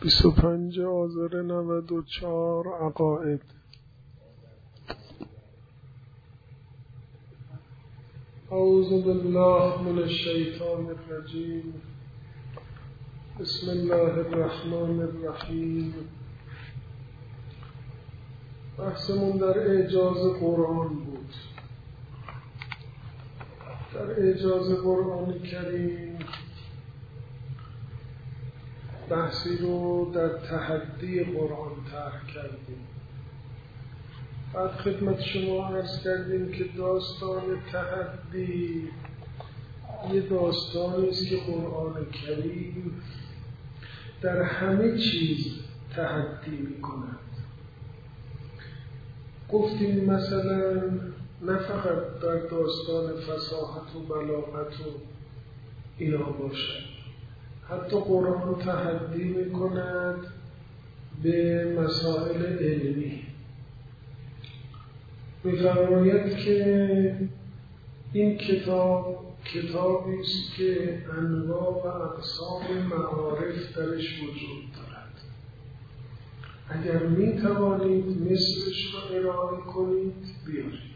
25 آذر 94 عقاید. اعوذ بالله من الشیطان الرجیم. بسم الله الرحمن الرحیم. بحثمون در اعجاز قرآن بود. در اعجاز قرآن کریم بحثی رو در تحدی قرآن طرح کردیم. بعد خدمت شما عرض کردیم که داستان تحدی یه داستانی است که قرآن کریم در همه چیز تحدی می‌کند. گفتیم مثلا نه فقط در داستان فصاحت و بلاغت و اینا باشد، حتی قرآن تحدی می‌کند به مسائل علمی. می‌فرماید که این کتابی است که انواع و اقسام معارف درش وجود دارد. اگر می‌توانید مثلش را ارائه کنید بیارید.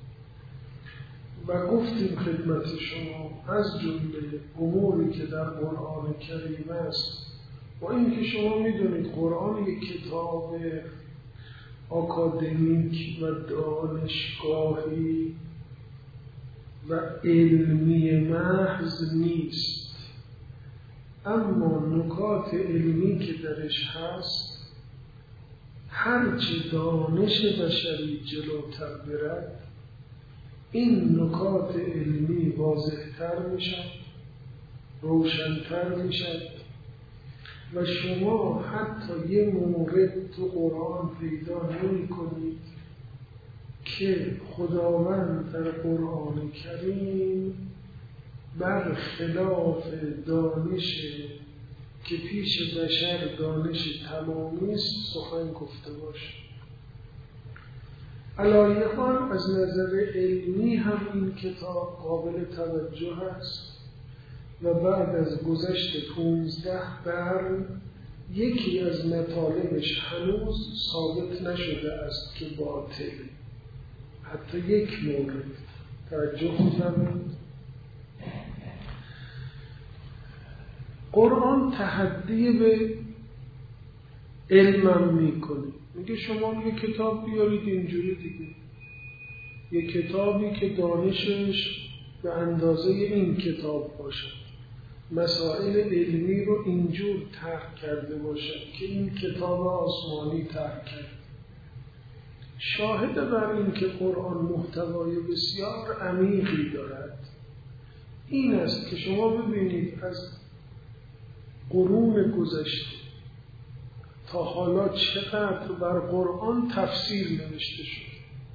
و گفتیم خدمت شما از جمله اموری که در قرآن کریم است و اینکه شما می‌دونید قرآن یک کتاب آکادمیک و دانشگاهی و علمی محض نیست، اما نکات علمی که درش هست هرچه دانش بشری جلوتر برد این نکات علمی واضح‌تر میشد، روشن‌تر میشد و شما حتی یه مورد تو قرآن پیدا نمی‌کنید که خداوند در قرآن کریم بر خلاف دانش که پیش بشر دانش تمامی است سخن گفته باشه. علی حال از نظر علمی هم این کتاب قابل توجه است و بعد از گذشت 15 قرن یکی از مطالبش هنوز ثابت نشده است که باطل. حتی یک مورد توجه کنید. قرآن تحدی به علمم میکنه. میگه شما یه کتاب بیارید اینجوری دیگه، یه کتابی که دانشش به اندازه این کتاب باشد، مسائل علمی رو اینجور طرح کرده باشد که این کتاب آسمانی طرح کرد. شاهد بر این که قرآن محتوای بسیار عمیقی دارد این است که شما ببینید از قرون گذشته تا حالا چقدر بر قرآن تفسیر نوشته شد.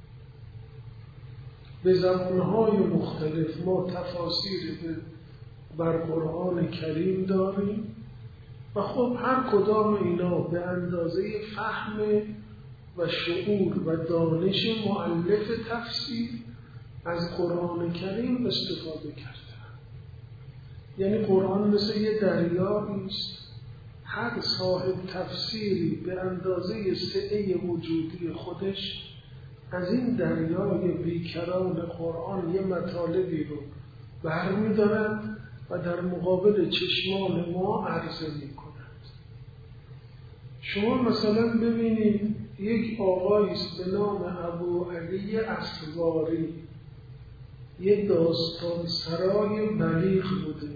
به زبانهای مختلف ما تفاسیر بر قرآن کریم داریم و خب هر کدام اینا به اندازه فهم و شعور و دانش مؤلف تفسیر از قرآن کریم استفاده کردن. یعنی قرآن مثل یه دریایی است، هر صاحب تفسیری به اندازه سعه وجودی خودش از این دریای بیکران قرآن یه مطالبی رو برمی‌دارد و در مقابل چشمان ما عرضه می‌کند. شما مثلا ببینید یک آقایی است به نام ابو علی اصواری، یک داستان سرای بلیغ بوده،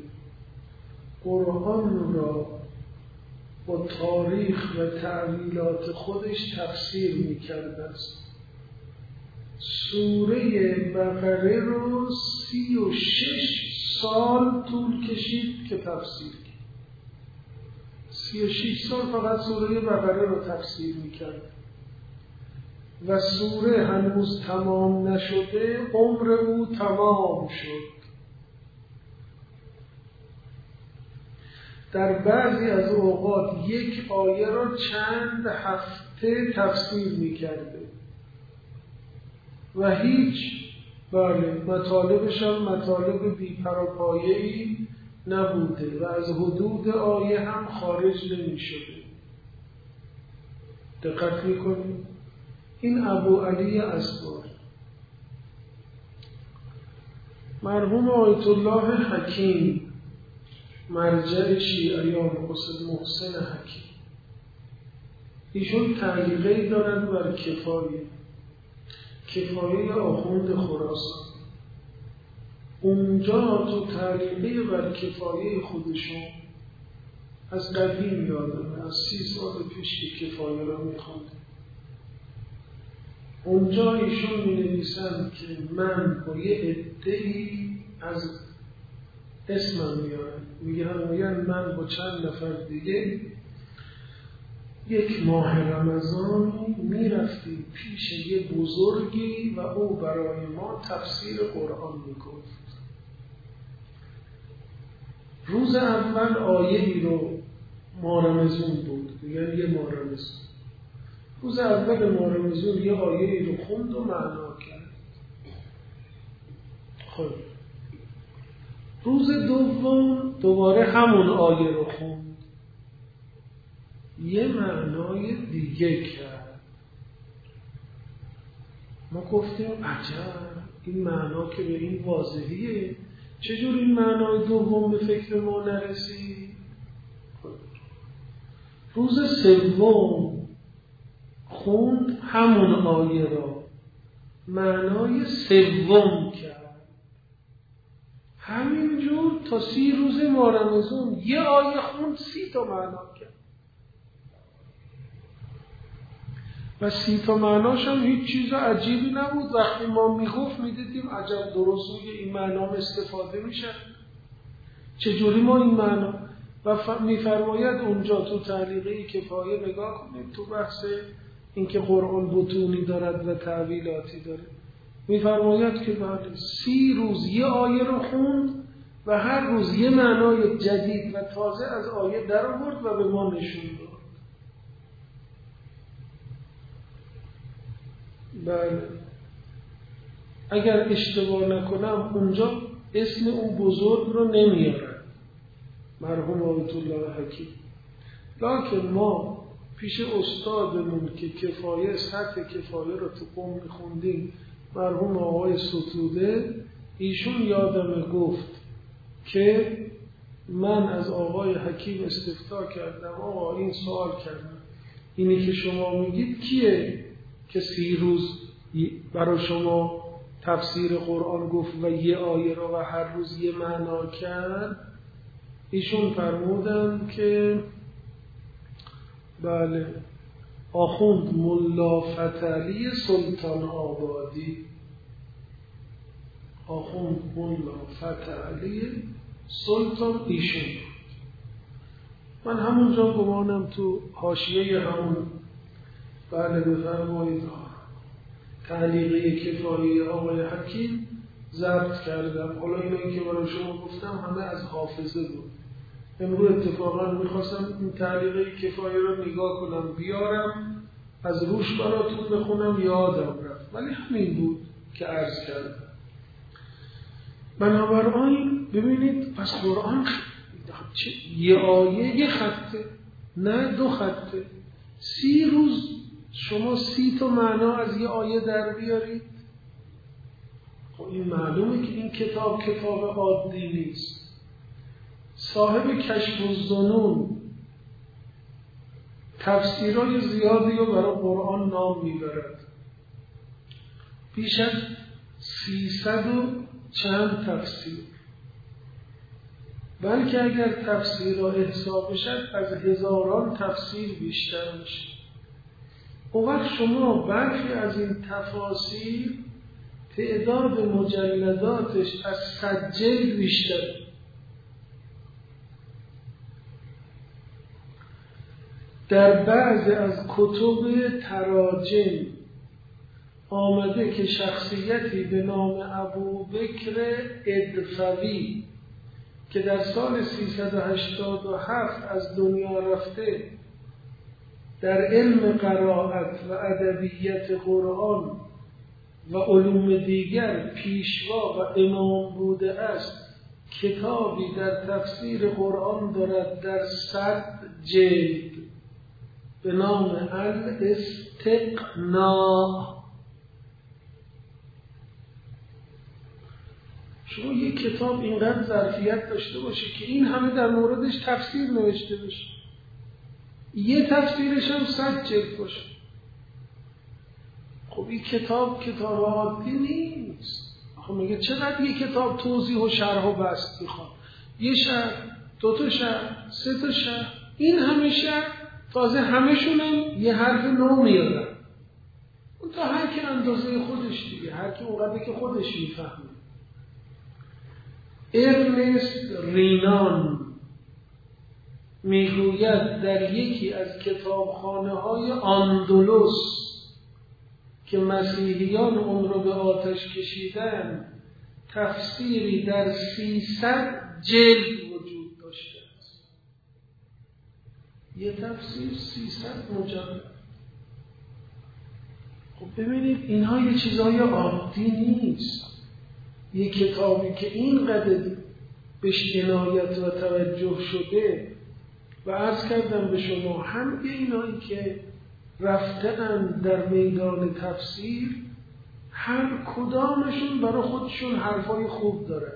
قرآن را با تاریخ و تعلیلات خودش تفسیر می‌کرده است. سوره بقره رو 36 سال طول کشید که تفسیر کرد. 36 سال فقط سوره بقره رو تفسیر می‌کرد و سوره هنوز تمام نشده عمر او تمام شد. در بعضی از اوقات یک آیه را چند هفته تفسیر می‌کرده و هیچ مطالبش هم مطالب بی‌پروپایه‌ای نبوده و از حدود آیه هم خارج نمی‌شده. دقت میکنید؟ این ابو علی اصفار، مرحوم آیت الله حکیم مرجع شیعیان حسین محسن حکیم، ایشون تعلیقی دارند بر کفایه آخوند خراسان. اونجا تو تعلیقی بر کفایه خودشون از قدیم یادمه، از 30 سال پیش کفایه را میخوانده. اونجا ایشون می نویسند که من با یه عده‌ای از اسمم میگن من با چند نفر دیگه یک ماه رمضانی میرفتیم پیش یه بزرگی و او برای ما تفسیر قرآن میگفت. روز اول آیه‌ای رو مارمزون بود، میگن یه مارمزون. روز اول مارمزون یه آیه‌ای رو خوند و معنا کرد. خب روز دوم دوباره همون آیه رو خوند، یه معنای دیگه کرد. ما گفتیم عجب، این معنا که به این واضحیه، چجور این معنای دوم به فکر ما نرسید؟ روز سوم خوند همون آیه را، معنای سوم کرد. همینجور تا 30 روز مارمزون یه آیه خوند 30 تا معنا کرد و 30 تا معناش هم هیچ چیز عجیبی نبود. وقتی ما میگفت میدیدیم عجب درست روی این معنا استفاده میشه، چجوری ما این معنا. و میفرماید اونجا تو تعلیقی کفایه نگاه کنید، تو بحث اینکه قرآن بطونی دارد و تعویلاتی داره، میفرماید که بعد 30 روز یه آیه رو خوند و هر روز یه معنای جدید و تازه از آیه در آورد و به ما نشون داد. بله، اگر اشتباه نکنم اونجا اسم اون بزرگ رو نمیارن، مرحوم آیت الله حکیم، لکن ما پیش استادمون که کفایه سطح کفایه رو تو قم میخوندیم، مرحوم آقای ستوده، ایشون یادم گفت که من از آقای حکیم استفتا کردم، آقا این سوال کردم، اینی که شما میگید کیه که 30 روز برای شما تفسیر قرآن گفت و یه آیه رو و هر روز یه معنا کرد؟ ایشون فرمودن که بله، آخوند ملا فتحعلی سلطان آبادی، آخوند ملا فتحعلی سلطان ایشون. من همونجا گمانم تو حاشیه همون بله بفرمایید تعلیقی کفایه آقای حکیم ضبط کردم. حالا اینایی که برای شما گفتم همه از حافظه بود. امروز اتفاقا میخواستم این تعلیقی کفایه رو نگاه کنم بیارم از روش براتون بخونم، یادم رفت، ولی همین بود که عرض کردم. بنابراین ببینید پس قرآن یه آیه یه خطه، نه 2 خطه. 30 روز شما 30 تا معنا از یه آیه در بیارید. خب این معلومه که این کتاب عادی نیست. صاحب کشف الظنون تفسیرهای زیادی رو برای قرآن نام میبرد، بیش از 300 و چند تفسیر، بلکه اگر تفسیر را حساب بشد از هزاران تفسیر بیشتر میشه. اون وقت شما برخی از این تفاسیر تعداد مجلداتش از 100 جلد بیشتر. در بعض از کتب تراجم آمده که شخصیتی به نام ابوبکر ادفوی که در سال 387 از دنیا رفته، در علم قرائت و ادبیات قرآن و علوم دیگر پیشوا و امام بوده است، کتابی در تفسیر قرآن دارد در 100 جلد. به نام الاستقناع. شما یک کتاب اینقدر ظرفیت داشته باشه که این همه در موردش تفسیر نوشته بشه، یه تفسیرش هم 100 جلد باشه. خب این کتاب عادی نیست. خب میگه چقدر یه کتاب توضیح و شرح و بسط میخواد؟ یه شرح، 2 تا شرح، 3 تا شرح، این همه شرح، تازه همشون هم یه حرف نو میادن. اون تا هر که اندازه خودش دیگه، هر که اونقدر که خودش میفهمه. ارنست رینان میگوید در یکی از کتابخانه‌های آندلس که مسیحیان اون رو به آتش کشیدن، تفسیری در 300 جلد وجود داشته است. یه تفسیر 300 مجلد. خب ببینید اینها یه چیزای عادی نیست. یه کتابی که اینقدر بهش عنایت و توجه شده و عرض کردم به شما هم اینایی که رفتن در میدان تفسیر هر کدامشون برای خودشون حرفای خوب دارن.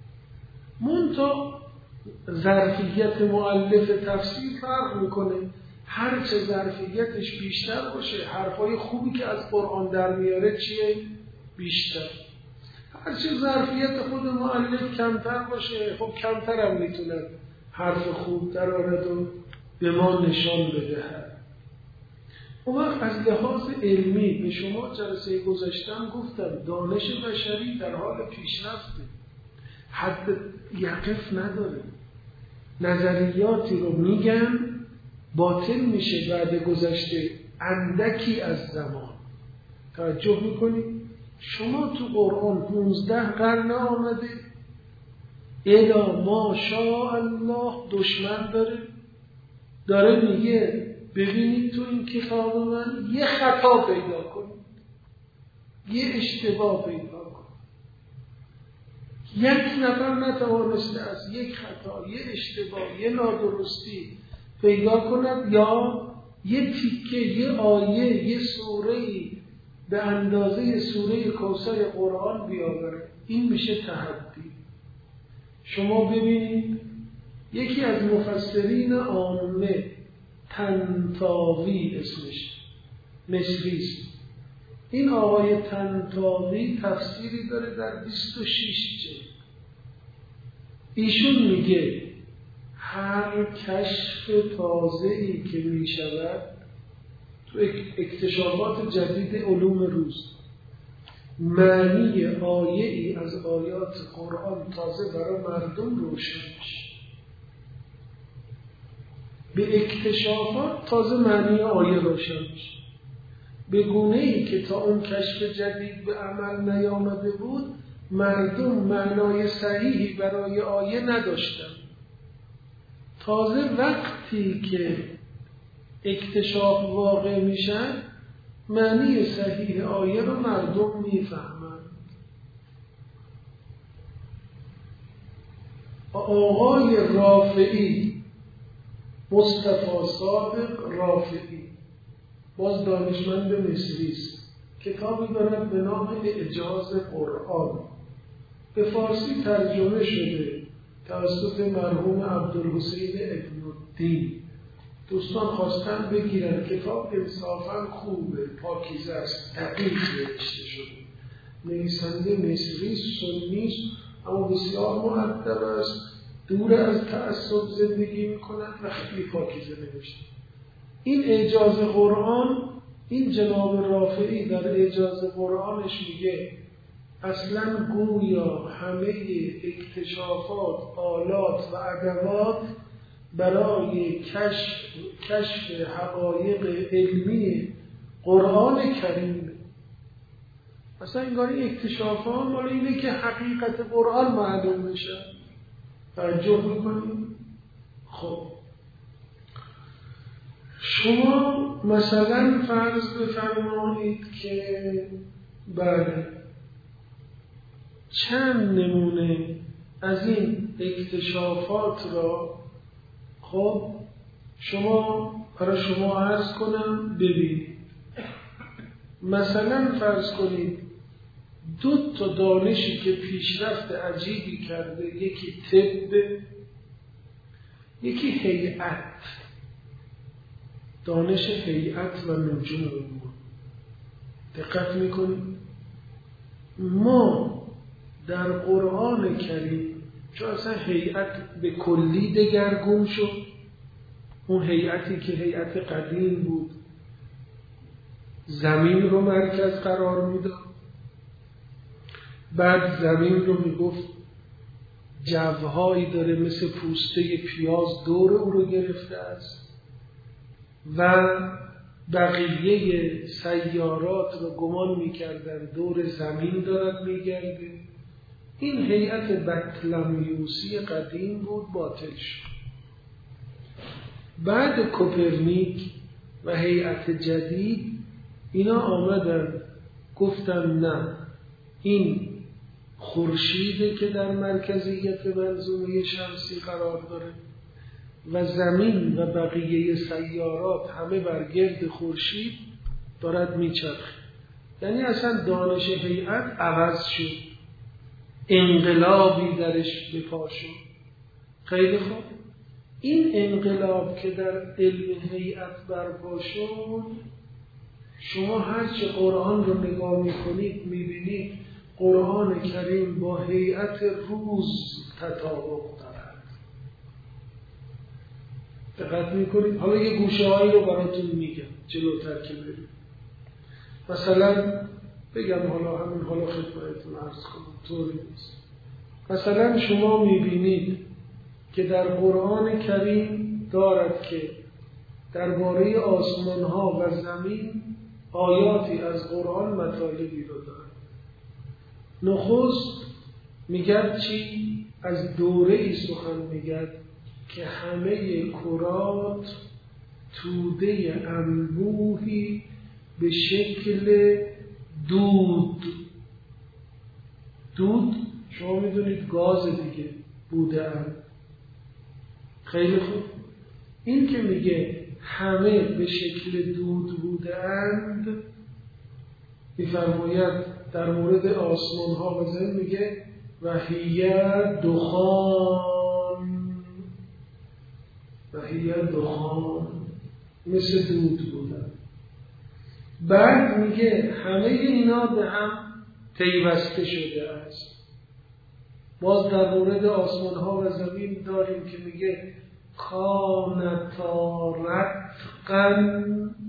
منتها ظرفیت مؤلف تفسیر فرق میکنه. هر چه ظرفیتش بیشتر باشه حرفای خوبی که از قرآن در میاره چیه؟ بیشتر. هر چه ظرفیت خود مؤلف کمتر باشه خب کمتر هم میتونه حرف خوب در آورد و به ما نشان بدهد. اون وقت از لحاظ علمی به شما جلسه گذاشتم گفتم دانش بشری در حال پیشرفته، حد یقف نداره. نظریاتی رو میگن باطل میشه بعد گذشته اندکی از زمان. توجه میکنید؟ شما تو قرآن 15 قرن آمده الا ما شاء الله دشمن داره میگه ببینید تو این کتاب من یه خطا پیدا کنید، یه اشتباه پیدا کنید. یک نفر نتوانسته از یک خطا، یه اشتباه، یه نادرستی پیدا کند یا یه تیکه، یه آیه، یه سوره‌ای به اندازه سوره کوثر قرآن بیاوره. این میشه تحدی. شما ببینید یکی از مفسرین عامه طنطاوی اسمش مصریست. این آقای طنطاوی تفسیری داره در 26 جلد. ایشون میگه هر کشف تازه‌ای که میشود تو اکتشافات جدید علوم روز معنی آیه‌ای از آیات قرآن تازه برای مردم روشن میشه. به اکتشافات تازه معنی آیه روشن میشه، به گونه‌ای که تا اون کشف جدید به عمل نیامده بود مردم معنای صحیحی برای آیه نداشتن. تازه وقتی که اکتشاف واقع میشه معنی صحیح آیه رو مردم میفهمند. آقای رافعی، مصطفی صادق رافعی، باز دانشمند مصری است، کتابی دارد به نام اعجاز قرآن، به فارسی ترجمه شده توسط مرحوم عبدالحسین ابن الدین. دوستان خواستن بگیرن، کتاب انصافا خوبه، پاکیزه است، دقیق نوشته شده. نویسنده مصری سنی اما بسیار مؤدب است، دور از تعصب زندگی میکند و خیلی پاکیزه نوشته. این اعجاز قرآن، این جناب رافعی در اعجاز قرآنش میگه اصلا گویا همه اکتشافات، آلات و ادوات برای کشف حقایق علمی قرآن کریم. اصلا انگاری اکتشافات مال اینه که حقیقت قرآن معلوم بشه. توجه میکنید؟ خب شما مثلا فرض بفرمایید که بله چند نمونه از این اکتشافات را خب شما برای شما عرض کنم ببینید. مثلا فرض کنید 2 تا دانشی که پیشرفت عجیبی کرده، یکی طب، یکی هیئت، دانش هیئت و نجوم. دقت میکنید ما در قرآن کریم چون اصلا هیئت به کلی دگرگون شد، اون هیئتی که هیئت قدیم بود زمین رو مرکز قرار میداد، بعد زمین رو میگفت جوهایی داره مثل پوسته پیاز دور او رو گرفته است و بقیه سیارات رو گمان میکردن دور زمین دارد میگرده. این هیئت بطلمیوسی قدیم بود، باطل شد. بعد کوپرنیک و هیئت جدید اینا آمدن گفتن نه، این خورشیده که در مرکزیت منظومه شمسی قرار داره و زمین و بقیه سیارات همه بر گرد خورشید دارد میچرخه. یعنی اصلا دانش هیئت عوض شد، انقلابی درش به پا شد. خیلی خوب، این انقلاب که در علم هیئت برپا شد، شما هرچه قرآن رو نگاه میکنید میبینید قرآن کریم با هیئت روز تطابق دارد. دقت میکنید؟ حالا یه گوشه هایی رو براتون میگم جلوتر که برید. مثلا بگم حالا خدمتتون عرض کنم طوری نیست. مثلا شما میبینید که در قرآن کریم دارد که درباره آسمان ها و زمین آیاتی از قرآن مطالبی رو دارد. نخست میگد چی؟ از دوره ای سخن میگد که همه کرات توده انبوهی به شکل دود شما میدونید گاز دیگه بوده اند. خیلی خوب، این که میگه همه به شکل دود بوده اند میفرماید در مورد آسمان ها و زمین میگه و هی دخان مثل دود بودن. بعد میگه همه اینا به هم پیوسته شده است. باز در مورد آسمان ها و زمین داریم که میگه کانتا رتقا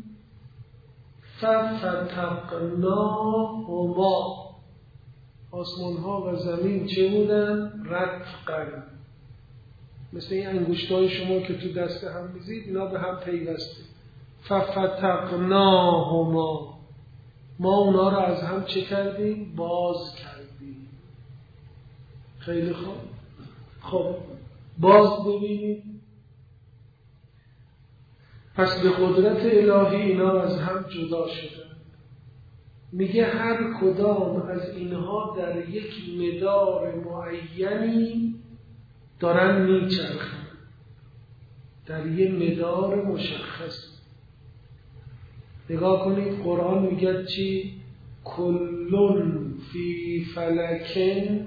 ففتقناهما. آسمان ها و زمین چه بودن؟ رتقا، مثل این انگشتای شما که تو دست هم میزید، اینا به هم پیوسته. ففتقناهما، ما اونا رو از هم چه کردیم؟ باز کردیم. خیلی خوب. خب باز ببینید، پس به قدرت الهی اینا از هم جدا شدن. میگه هر کدام از اینها در یک مدار معینی دارن میچرخن، در یک مدار مشخص. نگاه کنید قرآن میگه چی؟ کلون فی فلکن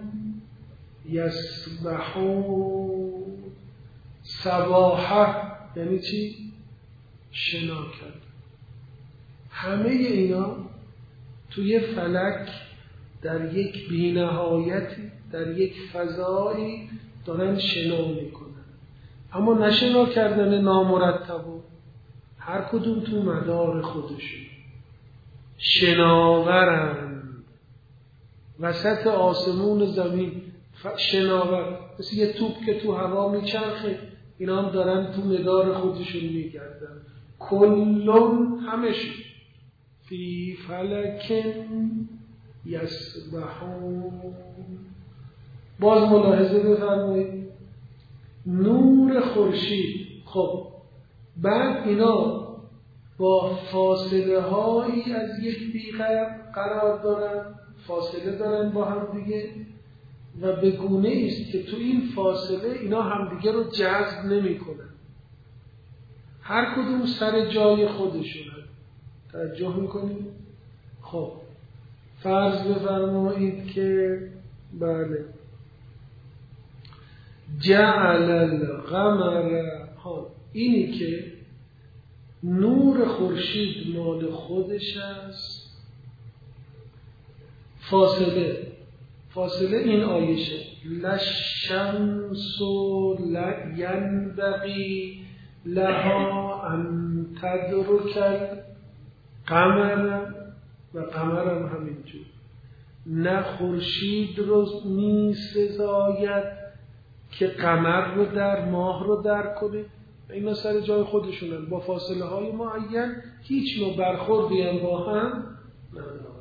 یسبحون. سباحه یعنی چی؟ شنا کرد. همه اینا توی فلک در یک بی‌نهایتی، در یک فضایی دارن شنا میکنن، اما نه شنا کردن نامرتبو، هر کدوم تو مدار خودشون شناورن وسط آسمون زمین. شناور مثل یه توپ که تو هوا میچرخه، اینا هم دارن تو مدار خودشون میگردن. کلون همشون فی فلکن یسبحون. باز ملاحظه بفرمایید نور خورشید. خب بعد اینا با فاصله هایی از یک دیگر قرار دارن، فاصله دارن با هم دیگه و به گونه است که تو این فاصله اینا همدیگه رو جذب نمی کنن. هر کدوم سر جای خودشونن. توجه میکنید؟ خب فرض بفرمایید که بله جعل القمر، اینی که نور خورشید مال خودش است. فاصله این آیشه لشمس ینبغی لها ان تدرک القمر، و قمرم همینجور، نه خورشید رو می سزاید که قمر رو در ماه رو در کنه. اینا سر جای خودشونن، با فاصله های معین، هیچ نوع برخوردی هم با هم ندارن.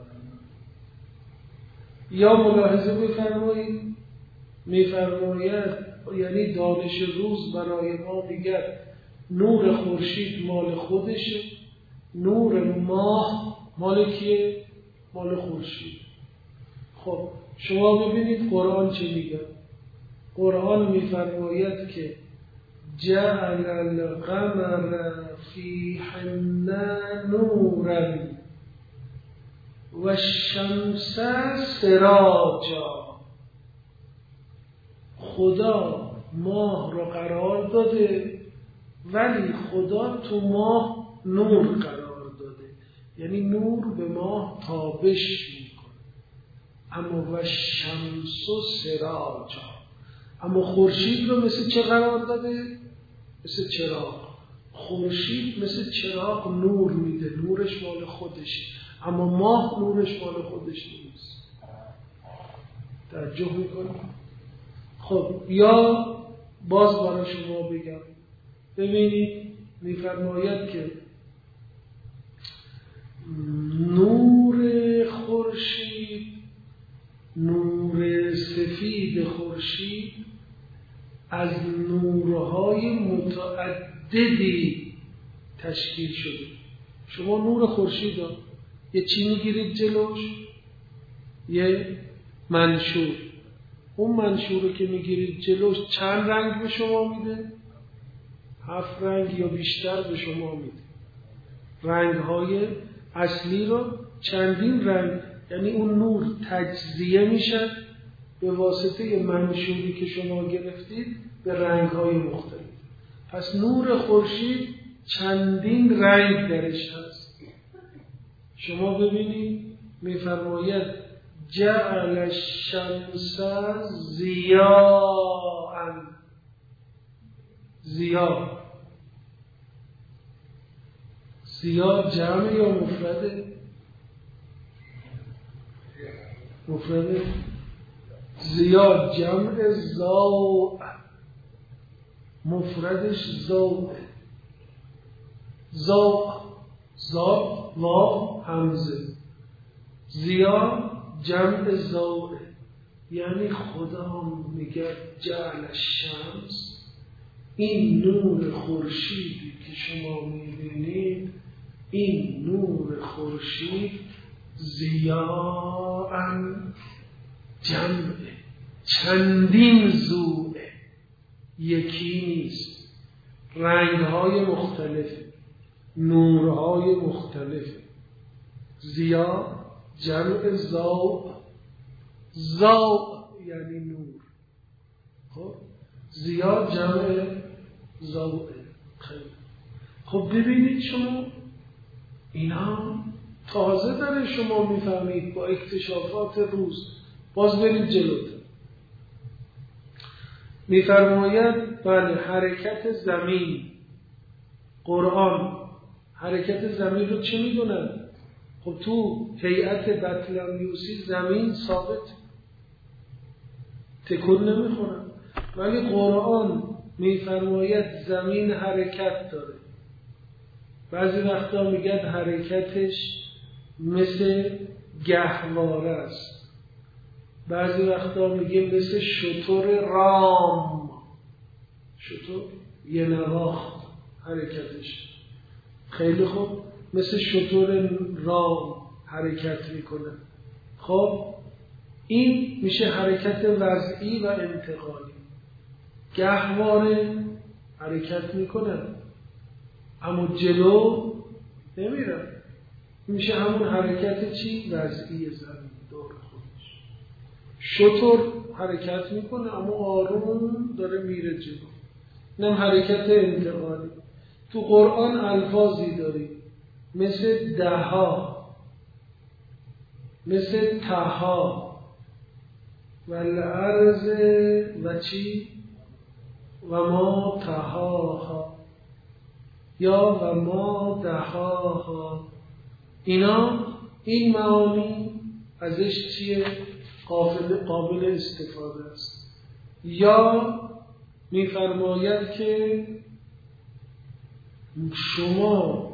یا ملاحظه بفرمایید، میفرماید یعنی دانش روز برای ما میگه نور خورشید مال خودشه، نور ماه مال کیه؟ مال خورشید. خب شما ببینید قرآن چه میگه. قرآن میفرماید که جعل القمر فیهن نورا و الشمس سراجا. خدا ماه رو قرار داده، ولی خدا تو ماه نور قرار داده، یعنی نور به ماه تابش میکنه. اما و الشمس سراجا، اما خورشید رو مثل چه قرار داده؟ مثل چراغ. خورشید مثل چراغ نور میده، نورش مال خودشه، اما ماه نورش مال خودش نیست. توجه میکنید؟ خب یا باز برای شما بگم، ببینید میفرماید که نور خورشید، نور سفید خورشید از نورهای متعددی تشکیل شده. شما نور خورشید رو یه چی میگیرید جلوش؟ یه منشور. اون منشور رو که میگیرید جلوش چند رنگ به شما میده؟ 7 رنگ یا بیشتر به شما میده. رنگهای اصلی رو چندین رنگ، یعنی اون نور تجزیه میشه به واسطه منشوری که شما گرفتید به رنگهای مختلف. پس نور خورشید چندین رنگ درش هست. شما ببینید میفرماید جعل الشمس ضیاء. ضیاء جمع یا مفرده؟ مفرده. ضیاء جمع ضوء، مفردش ضوء. ضوء ضاد واو همزه. ضیاء جمع ضوء، یعنی خدا میگه جعل الشمس، این نور خورشیدی که شما میبینید، این نور خورشید ضیاء جمع چندین ضوء، یکی نیست، رنگهای مختلف، نورهای مختلف. ضیاء جمع ضوء، ضوء یعنی نور. خب ضیاء جمع ضوء. خب ببینید شما اینا تازه داره شما میفهمید با اکتشافات روز. باز برید جلوتر. میفرماید بله حرکت زمین، قرآن حرکت زمین رو چی میدونن؟ خب تو هیئت بطلمیوسی زمین ثابت، تکون نمیخورن، ولی قرآن میفرماید زمین حرکت داره. بعضی وقتا میگه حرکتش مثل گهواره است، بعضی وقتا میگه مثل شتر رام، شتر یه نواخت حرکتش. خیلی خوب، مثل شتر رام حرکت میکنه. خب این میشه حرکت وضعی و انتقالی. گهواره حرکت میکنه، اما جلو نمیرن. میشه همون حرکت چی؟ وضعی زمین دور خودش. شتر حرکت میکنه اما آروم داره میره جلو. اینم حرکت انتقالی. تو قرآن الفاظی داری مثل دها، مثل تها و الارض و چی؟ و ما تهاها یا و ما دهاها. اینا این معانی ازش چیه؟ قابل استفاده است. یا میفرماید که شما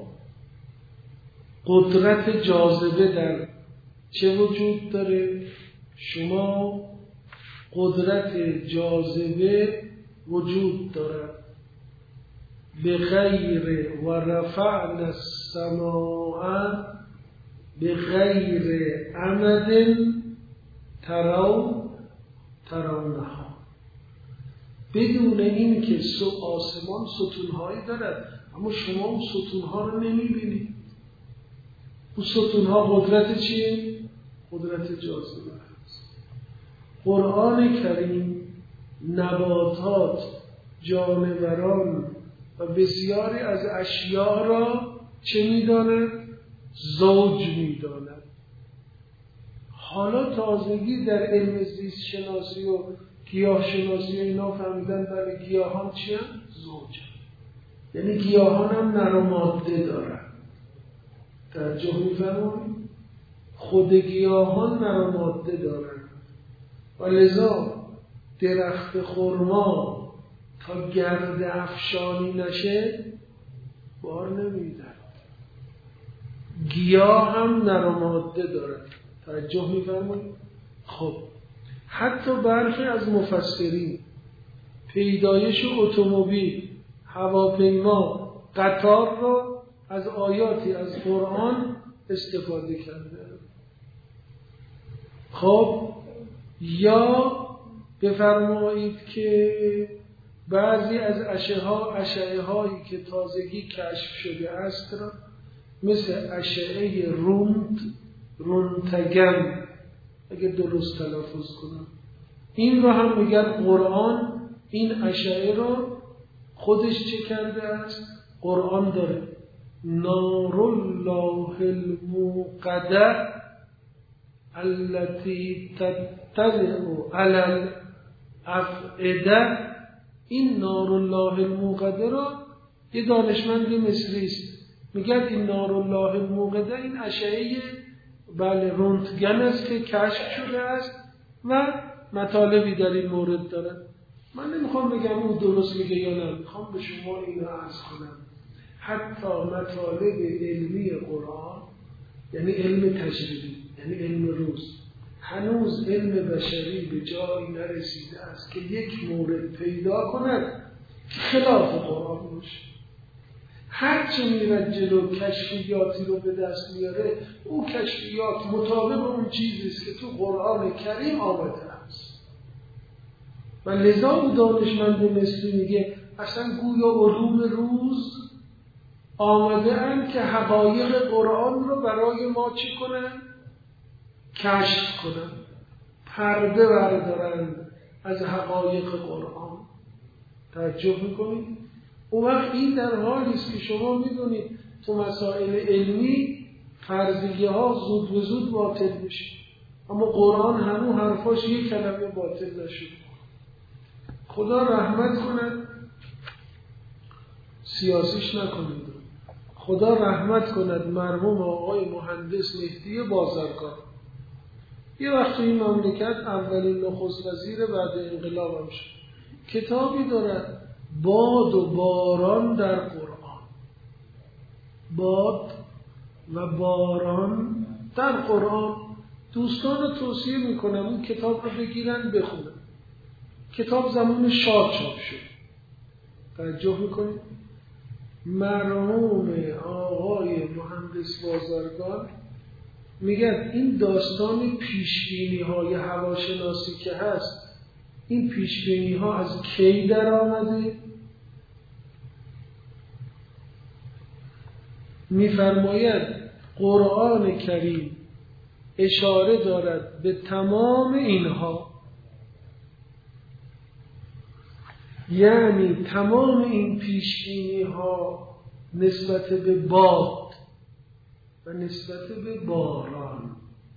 قدرت جاذبه در چه وجود داره؟ شما قدرت جاذبه وجود دارد. به غیر و رفعنا السماء به غیر عمد ترونها، بدون این که آسمان ستونهایی دارد اما شما اون ستونها رو نمیبینید. اون ستونها قدرت چیه؟ قدرت جاذبه است. قرآن کریم نباتات، جانوران و بسیاری از اشیاء را چه میداند؟ زوج میداند. حالا تازگی در علم زیست شناسی و گیاه شناسی و اینا فهمیدن برای گیاهان چی هم؟ زوج. یعنی گیاهان هم نر و ماده دارن. توجه می‌فرمایید؟ خود گیاهان نر و ماده دارن و لذا درخت خرما تا گرد افشانی نشه بار نمیدن. گیاه هم نر و ماده دارن. توجه می‌فرمایید؟ خب حتی برخی از مفسرین پیدایش اتومبیل، هواپیما، قطار را از آیاتی از قرآن استفاده کرده. خب یا بفرمایید که بعضی از اشعه هایی که تازگی کشف شده است را مثل اشعه رونتگن اگه درست تلفظ کنم، این رو هم میگن قرآن این اشعه رو خودش چه کرده است؟ قرآن داره نار الله الموقده التي تطلع علی الافئده. این نار الله الموقده رو یه دانشمند مصری است میگن این نار الله الموقده این اشعه رنتگن است که کشف شده است و مطالبی در این مورد داره. من نمیخوام بگم او درست میگه یا نه، میخوام به شما اینو عرض کنم حتی مطالب علمی قرآن، یعنی علم تجربی، یعنی علم روز، هنوز علم بشری به جایی نرسیده است که یک مورد پیدا کند که خلاف قرآن باشه. هرچه میرد جلو کشفیاتی رو به دست میاره، او کشفیات مطابق اون چیزی است که تو قرآن کریم آمده است. و لذا او دانشمند مصری میگه اصلا گویا علوم روز آمده اند که حقایق قرآن رو برای ما چی کنن؟ کشف کنن، پرده بردارن از حقایق قرآن. توجه میکنید؟ اون وقت این در حالی است که شما میدونید تو مسائل علمی فرضیه ها زود به زود باطل میشه، اما قرآن هنوز حرفاش یک کلمه باطل نشد. خدا رحمت کند، سیاسیش نکنید، خدا رحمت کند مرحوم آقای مهندس مهدی بازرگان. یه وقت این مملکت اولین نخست وزیر بعد انقلاب هم شد. کتابی دارد باد و باران در قرآن. باد و باران در قرآن. دوستان رو توصیه میکنم اون کتاب رو بگیرن بخونن. کتاب زمان شاه چاپ شد. توجه میکنید؟ مرحوم آقای مهندس بازرگان میگن این داستان پیشبینی های هواشناسی که هست، این پیشبینی ها از کی در آمده؟ می‌فرماید قرآن کریم اشاره دارد به تمام اینها، یعنی تمام این پیشبینی ها نسبت به باد و نسبت به باران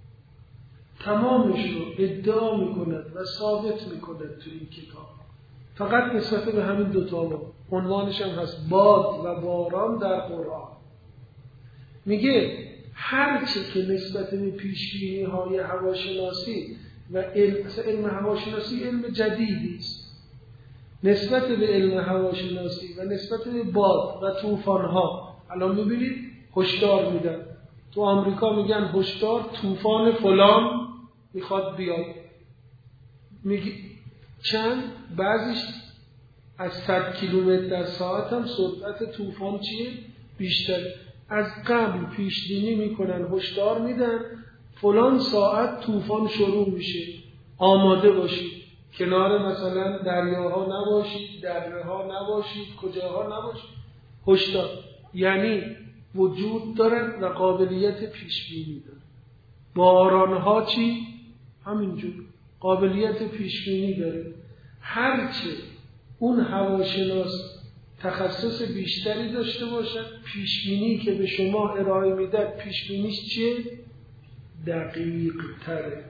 تمامش رو ادعا میکند و ثابت میکند تو این کتاب. فقط نسبت به همین دوتا عنوانش هم هست، باد و باران در قرآن. میگه هرچه که نسبت به پیشبینی های هواشناسی و علم هواشناسی علم جدیدی است، نسبت به علم هواشناسی و نسبت به باد و طوفان ها الان میبینید هشدار میدن. تو آمریکا میگن هشدار طوفان فلان میخواد بیاد، میگی چند، بعضیش از 100 کیلومتر در ساعت هم سرعت طوفان چیه؟ بیشتر. از قبل پیش بینی میکنن، هشدار میدن فلان ساعت طوفان شروع میشه، آماده باشید، کنار مثلا دریاها نباشید، دره‌ها نباشید، کجاها نباشید. هشدار یعنی وجود دارن و قابلیت پیش بینی دارن. بارانها چی؟ همینجور قابلیت پیش بینی داره. هرچه اون هواشناس تخصص بیشتری داشته باشد، پیش بینی که به شما ارائه میده پیش بینیش چیه؟ دقیق تره.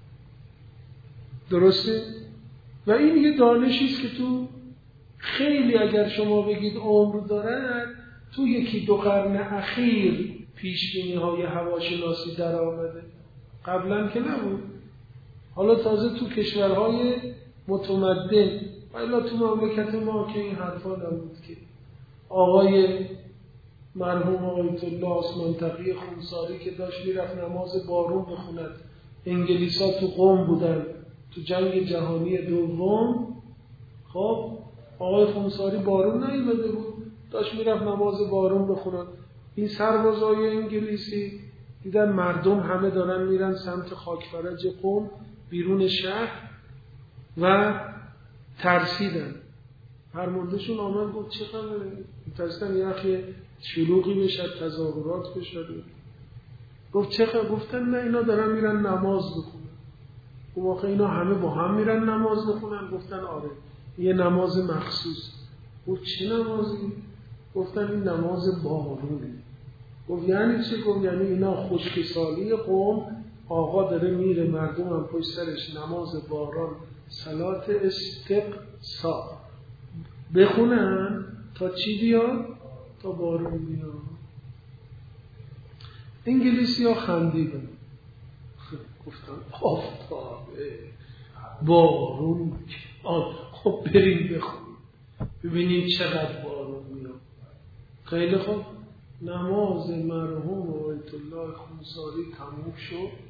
درسته؟ و این یه دانشی است که تو خیلی، اگر شما بگید عمر دارد، تو یکی دو قرن اخیر پیش بینی های هواشناسی در آمده، قبلا که نبود. حالا تازه تو کشورهای متمدن و الا تو مملکت ما که این حرفا نبود که آقای مرحوم آیت الله آسمانتقی خونساری که داشت میرفت نماز بارون بخوند، انگلیسا تو قم بودن تو جنگ جهانی دوم، خب آقای خونساری بارون نیومده بود، داشت میرفت نماز بارون بخوند. این سربازای انگلیسی دیدن مردم همه دارن میرن سمت خاکفرج قم بیرون شهر و ترسیدن. فرماندهشون آمد گفت چه خبره؟ میترسیدن یه اخی شلوغی بشه، تظاهرات بشه. گفت چه خبره؟ گفتن نه اینا دارن میرن نماز بخونن. گفت آخه اینا همه با هم میرن نماز بخونن؟ گفتن آره، یه نماز مخصوص. گفت چه نمازی؟ گفتن این نماز بارونه. گفت یعنی چه؟ گفت یعنی اینا خشکسالی قوم، آقا داره میره، مردم هم پشت سرش نماز باران، صلات استقصا بخونن تا چی بیاد؟ تا بارون بیاد. انگلیسی ها خندیدن، گفتن آفتابه بارون، خب بریم بخونیم ببینیم چقدر بارون میاد. خیلی خوب، نماز مرحوم آیت الله خونساری تموم شد.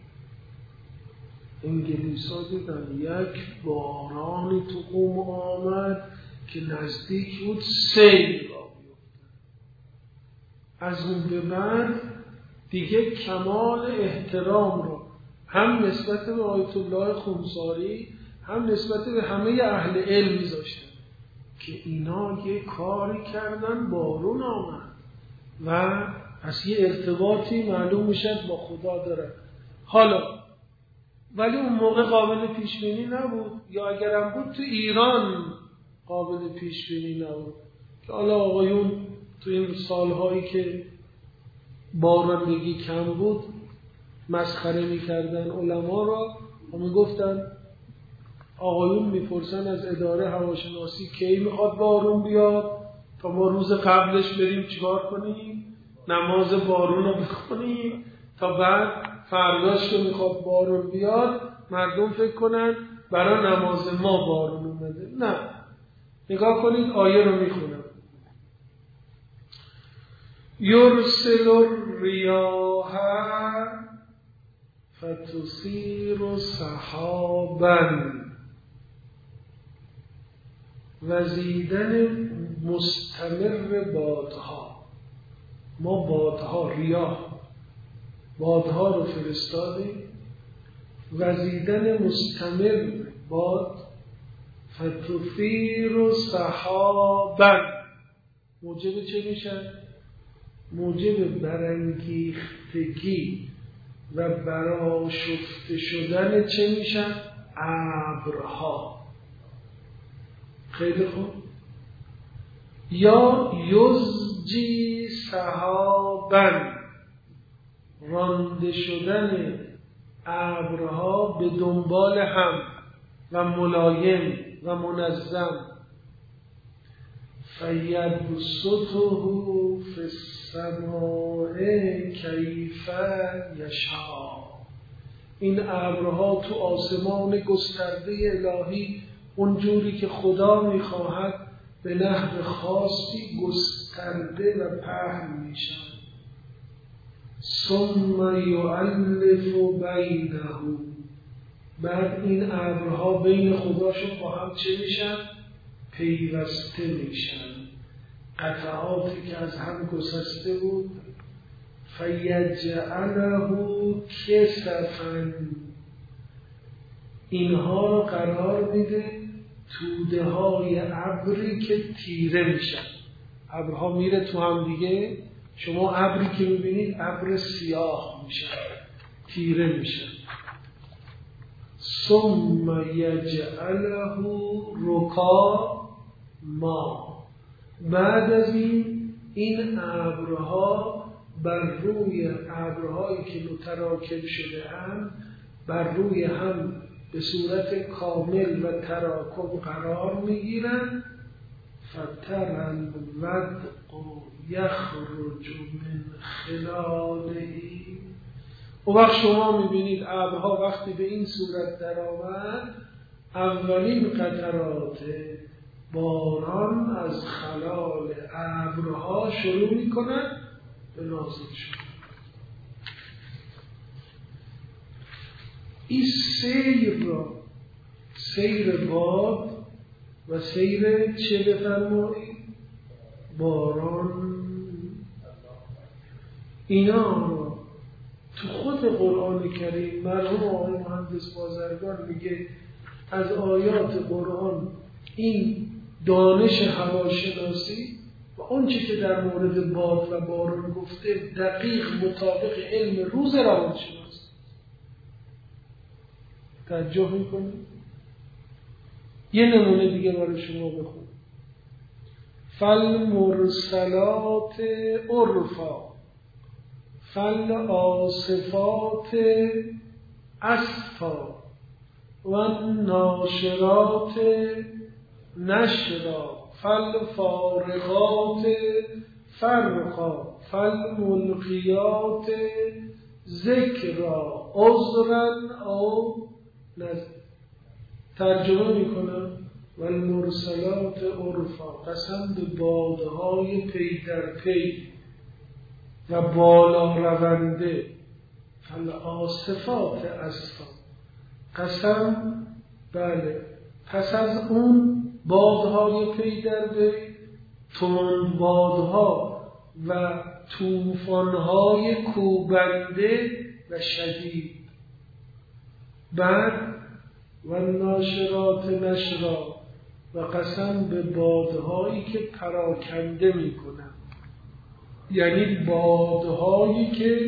انگلیسا دیدن یک بارانی تو قم آمد که نزدیک بود سیل را بیفتن. از اون به بعد دیگه کمال احترام را هم نسبت به آیت الله خونساری هم نسبت به همه اهل علم میذاشتن که اینا یه کاری کردن بارون آمد و از یه ارتباطی معلوم میشد با خدا داره. حالا ولی اون موقع قابل پیش بینی نبود، یا اگرم بود تو ایران قابل پیش بینی نبود که حالا آقایون تو این سالهایی که بارندگی کم بود مسخره میکردن علما را و میگفتن آقایون میپرسن از اداره هواشناسی کی میخواد بارون بیاد تا ما روز قبلش بریم چیکار کنیم؟ نماز بارون رو بخونیم تا بعد فرداش که میخواد بارون بیاد مردم فکر کنن برای نماز ما بارون اومده. نه، نگاه کنید آیه رو میخونم. یرسل الریاح فتثیر سحابا، وزیدن مستمر بادها. ما بادها، ریاح، بادها رو فرستادیم، وزیدن مستمر باد، فتثیر سحابا موجب چه میشن؟ موجب برانگیختگی و برآشفته شدن چه میشن؟ ابرها. خیلی خوب. یا یزجی سحابا، رانده شدن ابرها به دنبال هم و ملایم و منظم. فیبسطه فی السماء کیف یشاء، این ابرها تو آسمان گسترده الهی اونجوری که خدا میخواهد به نحو خاصی گسترده و پهن میشن. ثم یؤلف بینه، بعد این ابرها بین خداشون با هم چه میشن؟ پیوسته میشن. قطعاتی که از هم گسسته بود فیجعله کسفا، اینها رو قرار میده توده های ابری که تیره میشن. ابرها میره تو هم دیگه، شما ابری که میبینید ابر سیاه میشه، تیره میشه. ثم یجعله رکاما، بعد از این ابرها بر روی ابرهایی که متراکم شده هم بر روی هم به صورت کامل و تراکم قرار میگیرن. فتر الودق یخرج من خلاله، اون وقت شما میبینید ابرها وقتی به این صورت در آمد، اولین قطرات باران از خلال ابرها شروع میکنن به نازل شدن. این سیر باد و سیر چه بفرمایید؟ باران. اینا تو خود قرآن کریم مرحوم آقای مهندس بازرگان میگه از آیات قرآن این دانش هواشناسی و آنچه که در مورد باد و باران گفته دقیق مطابق علم روز روانشناسی. توجه میکنید؟ یه نمونه دیگه برای شما بخونم. فالمرسلات عرفا فالعاصفات عصفا والناشرات نشرا فالفارقات فرقا فالملقیات ذکرا عذرا او نذرا. ترجمه میکنم والمرسلات عرفا، قسم به بادهای پی در پی و بالا رونده. فالعاصفات عصفا، قسم بله پس از اون بادهای پی در پی، تند بادها و طوفانهای کوبنده و شدید. بعد و ناشرات نشرا، و قسم به بادهایی که پراکنده میکنن، یعنی بادهایی که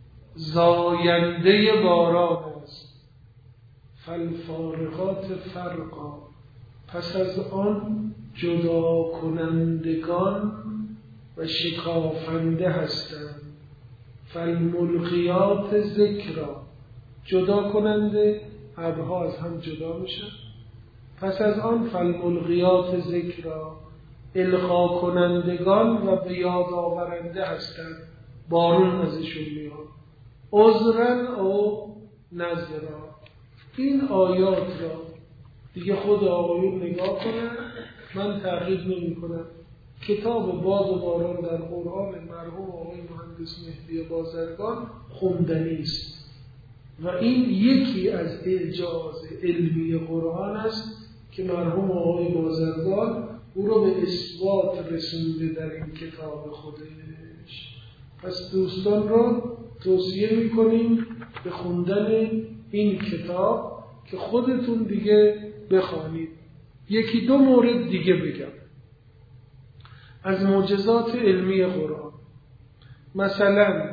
زاینده باران است. فالفارقات فرقا، پس از آن جدا کنندگان و شکافنده هستند. فالملقیات ذکرا، جدا کننده، ابرها از هم جدا میشن. پس از آن فالملقیات ذکرا، القا کنندگان و به یاد آورنده هستند، بارون ازشون میاد. عذرا او نذرا. این آیات را دیگه خود آقایون نگاه کنن، من تحقیق نمی کنم. کتاب باد و باران در قرآن مرحوم آقای مهندس مهدی بازرگان خوندنی است و این یکی از اعجاز علمی قرآن است که مرحوم آقای بازرگان او رو به اثبات رسونده در این کتاب خودش. پس دوستان رو توصیه میکنیم به خوندن این کتاب که خودتون دیگه بخوانید. یکی دو مورد دیگه بگم از معجزات علمی قرآن. مثلا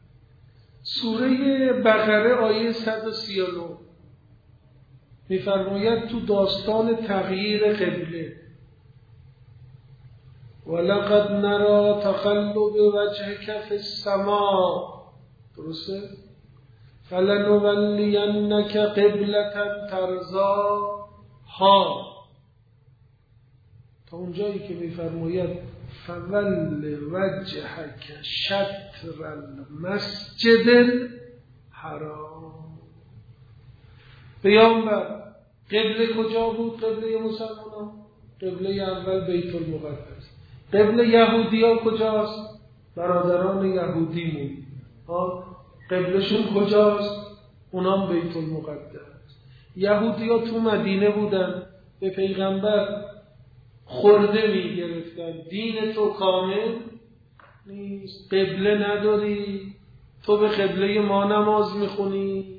سوره بقره آیه 139 می‌فرماید تو داستان تغییر قبله ولقد نرى تقلب وجهك في السماء، درسته؟ فلنولینك قبلة ترضاها، تا اونجایی که می‌فرماید فول وجهک شطر المسجد الحرام. پیامبر قبله کجا بود؟ قبله مسلمانان قبله اول بیت المقدس. قبله یهودی‌ها کجاست؟ برادران یهودی بود. قبلشون کجاست؟ اونام بیت المقدس. یهودی‌ها تو مدینه بودن، به پیغمبر خورده میگرفتن دین تو کامل نیست، قبله نداری، تو به قبله ما نماز میخونی.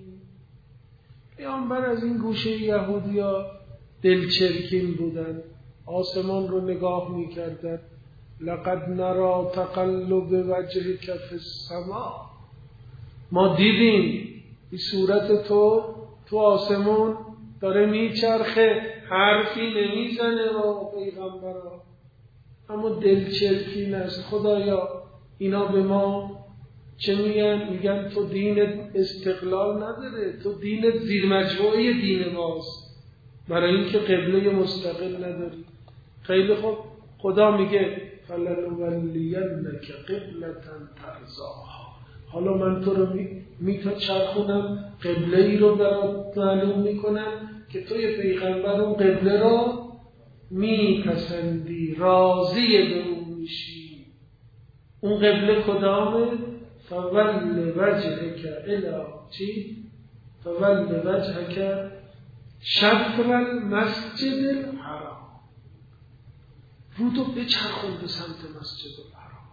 پیامبر از این گوشه یهودیا دلچرکین بودن، آسمان رو نگاه میکردن. لقد نرى تقلب وجهك في السماء، ما دیدیم این صورت تو آسمان داره میچرخه، حرفی نمیزنه با پیغمبرا، اما دلچرکین است. خدایا اینا به ما چه میگن؟ میگن تو دینت استقلال نداره، تو دینت زیر مجموعه دین ماست، برای اینکه قبله مستقل نداری. خیلی خوب، خدا میگه فلنولینک قبلة ترضاها، حالا من تو رو میچرخونم، قبله ای رو برات معلوم میکنم که توی پیغمبر اون قبله را میپسندی، راضی به اون میشی. اون قبله کدامه؟ فول وجهک الی چی؟ فول وجهک شطر المسجد الحرام، رو تو بچرخون به سمت مسجد الحرام.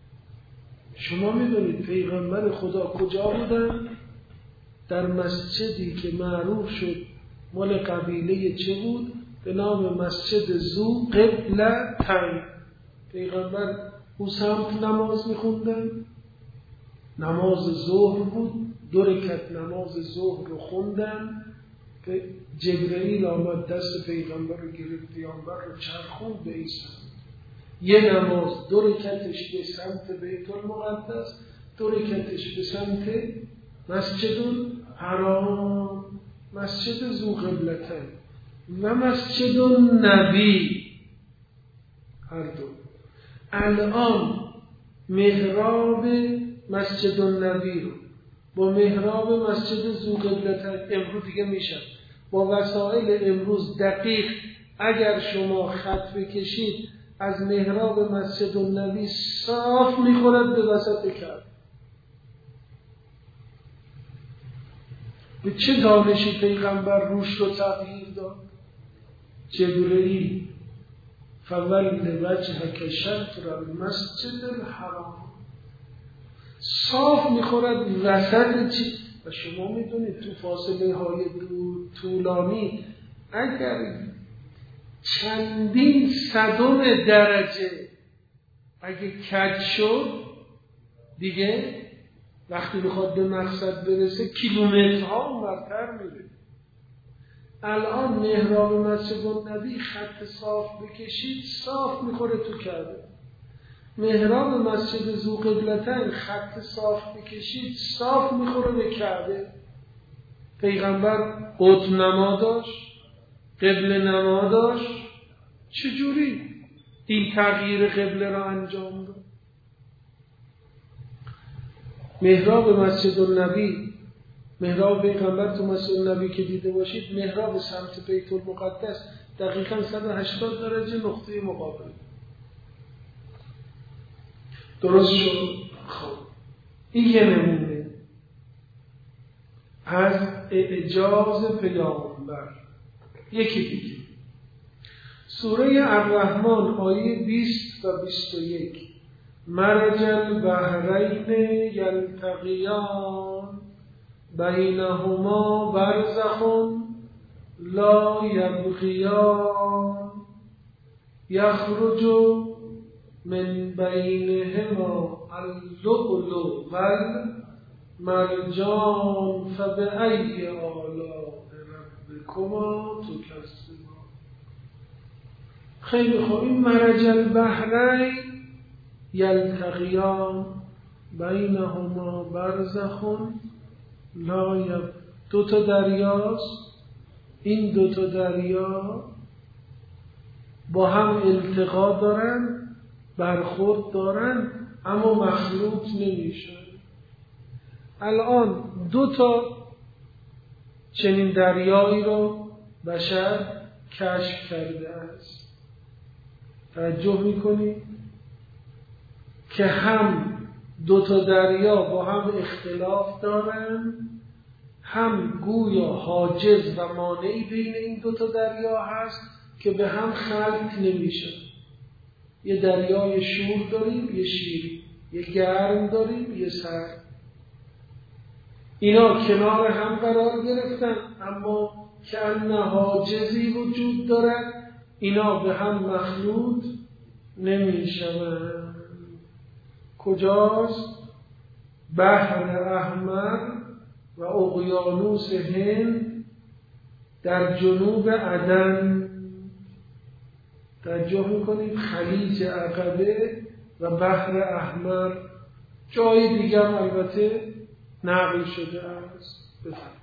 شما میدونید پیغمبر خدا کجا بودن؟ در مسجدی که معروف شد مال قبیله چه بود؟ به نام مسجد ذو قبلتین. پیغمبر اون سمت نماز میخوندن، نماز ظهر بود، 2 رکعت نماز ظهر رو خوندن که جبرئیل آمد دست پیغمبر رو گرفت، پیغمبر رو چرخوند به این سمت. یه نماز 2 رکعتش به سمت بیت المقدس، 2 رکعتش به سمت مسجد الحرام، مسجد ذو قبلتین و مسجد النبی، هر دو. الان محراب مسجد النبی رو با محراب مسجد ذو قبلتین امروز دیگه میشن با وسایل امروز دقیق، اگر شما خط بکشید از محراب مسجد النبی صاف میخورد به وسط کعبه. به چه دانشی پیغمبر روش رو تغییر داد؟ جبرئیل فول وجهک شطر المسجد الحرام، صاف میخورد وسط چی؟ و شما میدونید تو فاصله های طولانی اگر چندین صدم درجه اگه کج شد دیگه وقتی میخواد به مقصد برسه کیلومترها اونورتر میره. الان محراب مسجد النبی خط صاف بکشید صاف میخوره تو کعبه. محراب مسجد ذو قبلتین خط صاف بکشید صاف میخوره به کعبه. پیغمبر قطب نما داشت، قبله نما داشت، چجوری این تغییر قبله را انجام داد؟ محراب مسجد النبی، محراب پیغمبر تو مسجد النبی که دیده باشید، محراب سمت بیت المقدس دقیقاً 180 درجه نقطه مقابل. درست شد؟ خب این یه نمونه از اعجاز پیامبر. یکی دیگه سوره الرحمن آیه 20 و 21 مرج البحرین یلتقیان بینهما برزخ لا یبغیان یخرج من بینهما اللؤلؤ والمرجان فبأی آلاء ربکما تکذبان. خیلی خوب، این مرج البحرین یلتقیان بینهما برزخ لا یبغیان. دو تا دریاست، این دو تا دریا با هم التقا دارن، برخورد دارن، اما مخلوط نمیشن. الان دو تا چنین دریایی رو بشر کشف کرده است. توجه میکنی که هم دو تا دریا با هم اختلاف دارن، هم گویا حاجز و مانعی بین این دو تا دریا هست که به هم خلط نمیشن. یه دریای شور داریم، یه شیر، یه گرم داریم، یه سرد. اینا کنار هم قرار گرفتن، اما کأن حاجزی وجود دارد، اینا به هم مخلوط نمیشن. کجاست؟ بحر احمر و اقیانوس هند در جنوب عدن. توجه میکنید، خلیج عقبه و بحر احمر. جای دیگر البته نقل شده است.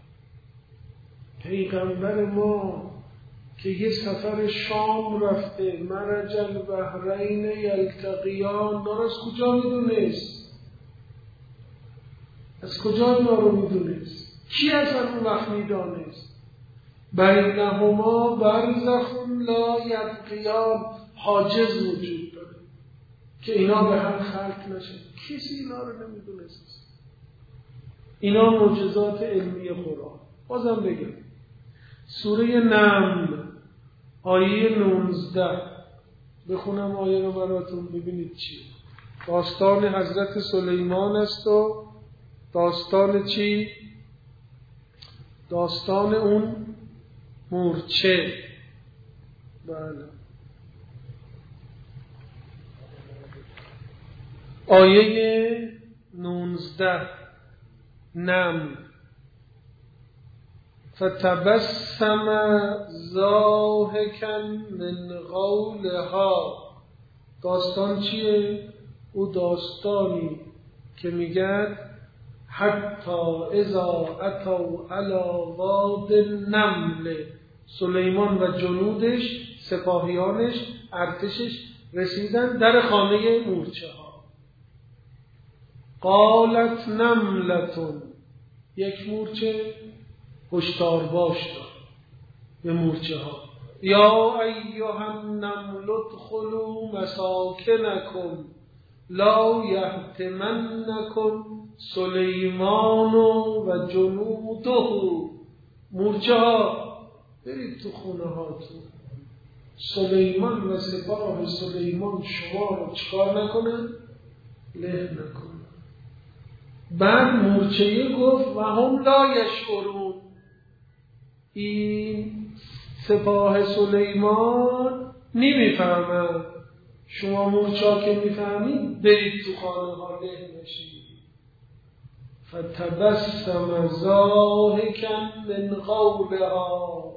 پیغمبر ما که یه سفر شام رفته، مرج البحرین یلتقیان، دار از کجا میدونست؟ از کجا اینا رو میدونست؟ کی از اون وقت میدانست؟ بینهما برزخ لا یبغیان، حاجز وجود داره که اینا به هم خلط نشن. کسی اینا رو نمیدونست. اینا معجزات علمی قرآن. بازم بگم سوره نمل آیه 19 بخونم آیه رو براتون ببینید چی. داستان حضرت سلیمان است و داستان چی؟ داستان اون مورچه. بله. آیه 19 نمل فتبسم ضاحکا من قولها. داستان چیه؟ او داستانی که میگه حتی اذا اتوا علی واد النمل، سلیمان و جنودش، سپاهیانش، ارتشش رسیدن در خانه مورچه ها. قالت نملتون، یک مورچه هشدار باش داد به مورچه ها، یا ایها النمل ادخلوا مساکنکم لا یحطمنکم سلیمان و جنوده. مورچه ها برید تو خونه هاتون، سلیمان و سپاه سلیمان شما رو چکار نکنن؟ له نکنن. بعد مورچه گفت و هم لا یشعرون، این سپاه سلیمان نمیفهمن. شما مورچه که میفهمید برید تو خانه ها له نشید. فتبسم ضاحکا من قولها.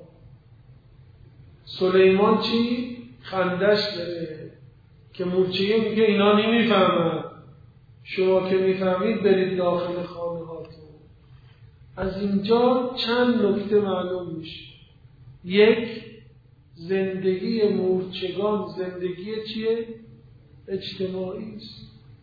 سلیمان چی؟ خندش داره که مورچه میگه اینا نمیفهمن، شما که میفهمید برید داخل خانه هاتون. از اینجا چند نکته معلوم میشه. یک، زندگی مورچگان زندگی چیه؟ اجتماعی است.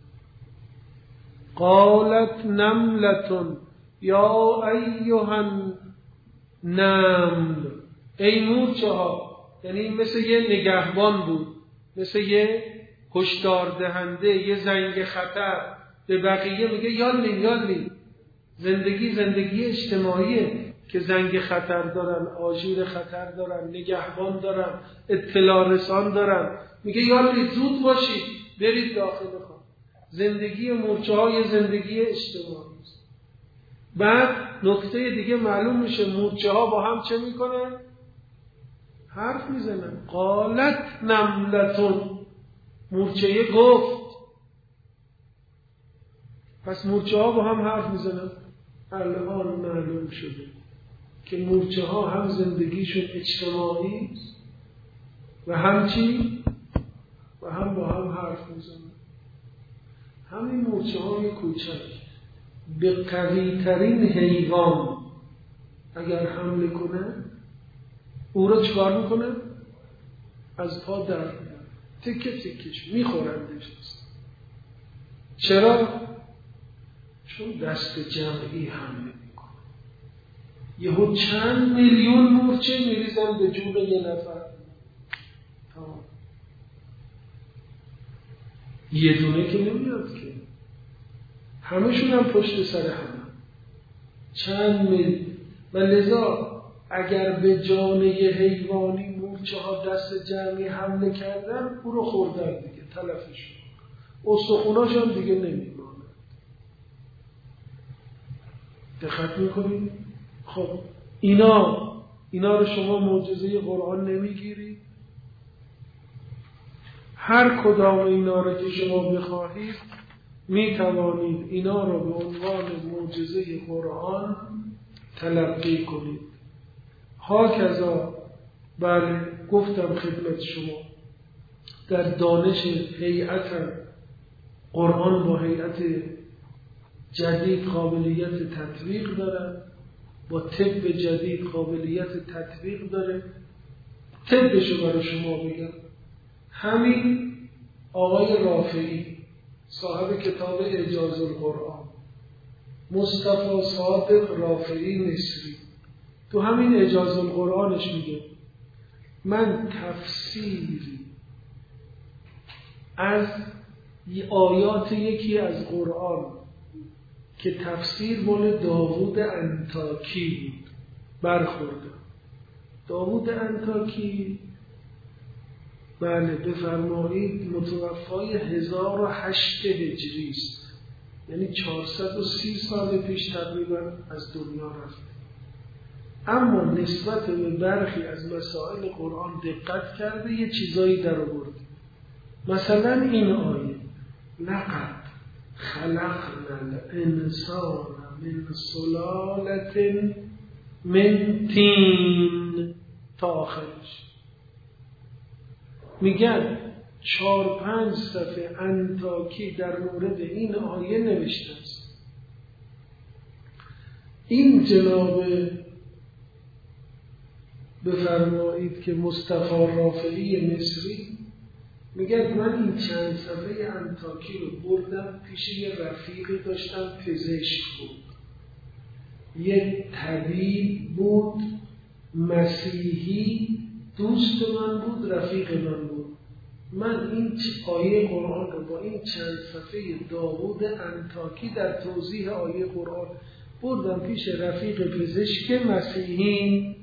قالت نملتون یا ایها النمل، ای مورچه ها. یعنی مثل یه نگهبان بود، مثل یه هشدار دهنده، یه زنگ خطر به بقیه میگه یالین. زندگی اجتماعیه که زنگ خطر دارن، آژیر خطر دارن، نگهبان دارن، اطلاع رسان دارن. میگه یالین زود باشید برید داخل خانه. زندگی مورچه های زندگی اجتماعی است. بعد نکته دیگه معلوم میشه، مورچه ها با هم چه میکنن؟ حرف میزنن. قالت نملتون، مورچه گفت. پس مورچه ها با هم حرف میزنن. الان معلوم شده که مورچه ها هم زندگیشون اجتماعی و همچی و هم با هم حرف میزنن. همین مورچه های کوچک به قوی ترین حیوان اگر حمله کنه او را چکار میکنه؟ از پا در میاره، تکه تکش میخورندش. چرا؟ چون دست جمعی حمله میکنه. یهو چند میلیون مورچه میریزن به جون یه نفر. یه دونه که نمیاد که، همشون هم پشت سر هم، چند میلیون. و لذا اگر به جان یه حیوانی مورچه ها دست جمعی حمله کردن او رو خوردن دیگه، تلفش استخوناش هم دیگه نمیماند. دقت میکنید؟ خب اینا رو شما معجزه قرآن نمیگیرید؟ هر کدام اینا رو که شما بخواهید میتوانید اینا رو به عنوان معجزه قرآن تلقی کنید. هاکذا بله گفتم خدمت شما در دانش هیئت قرآن با هیئت جدید قابلیت تطبیق داره، با طب جدید قابلیت تطبیق داره. طبشو برای شما بگم، همین آقای رافعی صاحب کتاب اعجاز القرآن، مصطفی صادق رافعی مصری، تو همین اعجاز القرآنش میگه من تفسیری از آیات یکی از قرآن که تفسیر مال داوود انطاکی بود برخوردم. داوود انطاکی بله بفرمایید متوفای 1008 هجری است، یعنی 430 سال پیش تقریبا از دنیا رفت. اما نسبت به برخی از مسائل قرآن دقت کرده یه چیزایی در آورده. مثلا این آیه لقد خلقنا الانسان من سلالة من طین تا آخرش. میگن 4-5 صفحه انطاکی در مورد این آیه نوشته است. این جناب بفرمایید که مصطفی رافعی مصری میگه من این چند صفحه انطاکی رو بردم پیش یه رفیقی داشتم، پزشک بود، یه طبیب بود، مسیحی، دوست من بود، رفیق من بود. من این آیه قرآن رو با این چند صفحه داوود انطاکی در توضیح آیه قرآن بردم پیش رفیق پزشک مسیحی.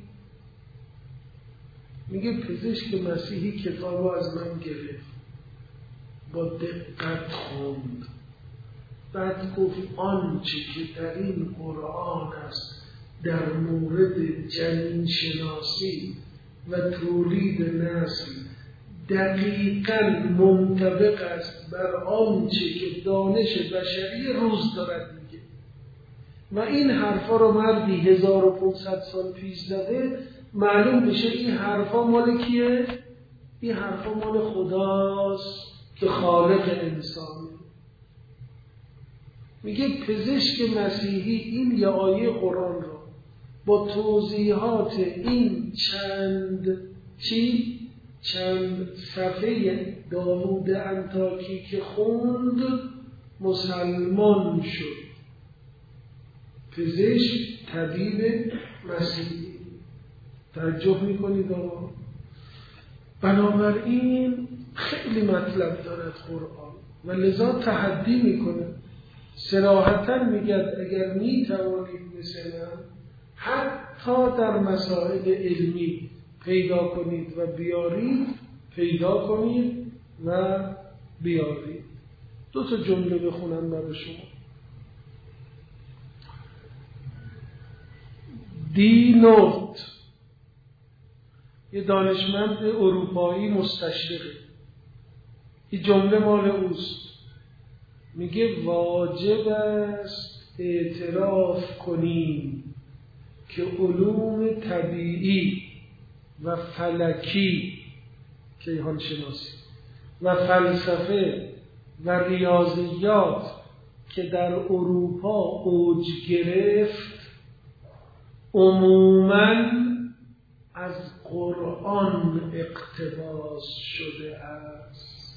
میگه پزشک مسیحی کتاب رو از من گرفت، با دقت خوند، بعد گفت آنچه که در این قرآن است در مورد جنین شناسی و تولید نسل دقیقاً منطبق است بر آنچه که دانش بشری روز دارد میگه. و این حرفا رو مردی 1500 سال پیش زده، معلوم بشه این حرفا مال کیه؟ این حرفا مال خداست که خالق انسانه. میگه پزشک مسیحی این یه آیه قرآن رو با توضیحات این چند صفحه داوود انطاکی که خوند مسلمان شد. پزشک طبیب مسیحی. توجه میکنید آقا؟ بنابراین خیلی مطلب دارد قرآن و لذا تحدی میکنه، صراحتا میگه اگر میتوانید مثلا حتی در مسائل علمی پیدا کنید و بیارید، پیدا کنید و بیارید. 2 جمله بخونم برای شما. دی نورت یه دانشمند اروپایی مستشرقه، این جمله مال اوست. میگه واجب است اعتراف کنیم که علوم طبیعی و فلکی، کیهان شناسی و فلسفه و ریاضیات که در اروپا اوج گرفت عموماً از قرآن اقتباس شده است.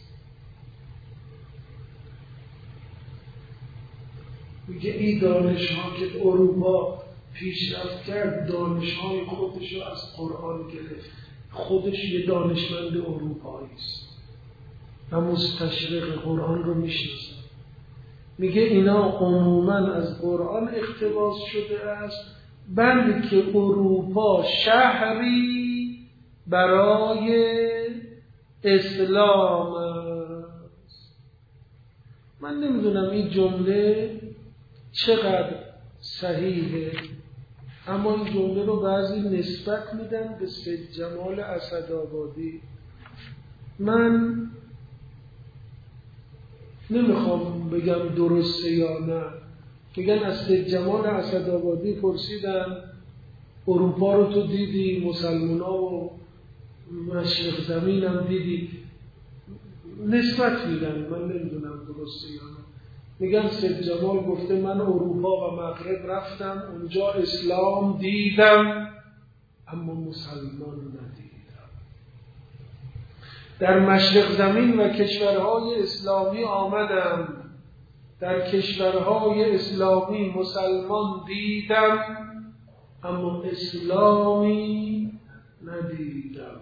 میگه این دانش ها که اروپا پیشرفت کرد دانش های خودش رو از قرآن گرفت. خودش یه دانشمند اروپایی است و مستشرق قرآن رو میشناسه. میگه اینا عموماً از قرآن اقتباس شده است، بلکه اروپا شهری برای اسلام است. من نمیدونم این جمله چقدر صحیحه، اما این جمله رو بعضی نسبت میدن به سید جمال اسدآبادی. من نمیخوام بگم درسته یا نه. میگن از سید جمال اسدآبادی پرسیدن اروپا رو تو دیدی، مسلمونا و مشرق زمین هم دیدی، نسبت میدن. من نمیدونم درسته یا نه. میگن سید جمال گفته من اروپا و مغرب رفتم، اونجا اسلام دیدم اما مسلمان ندیدم. در مشرق زمین و کشورهای اسلامی آمدم، در کشورهای اسلامی مسلمان دیدم اما اسلامی ندیدم.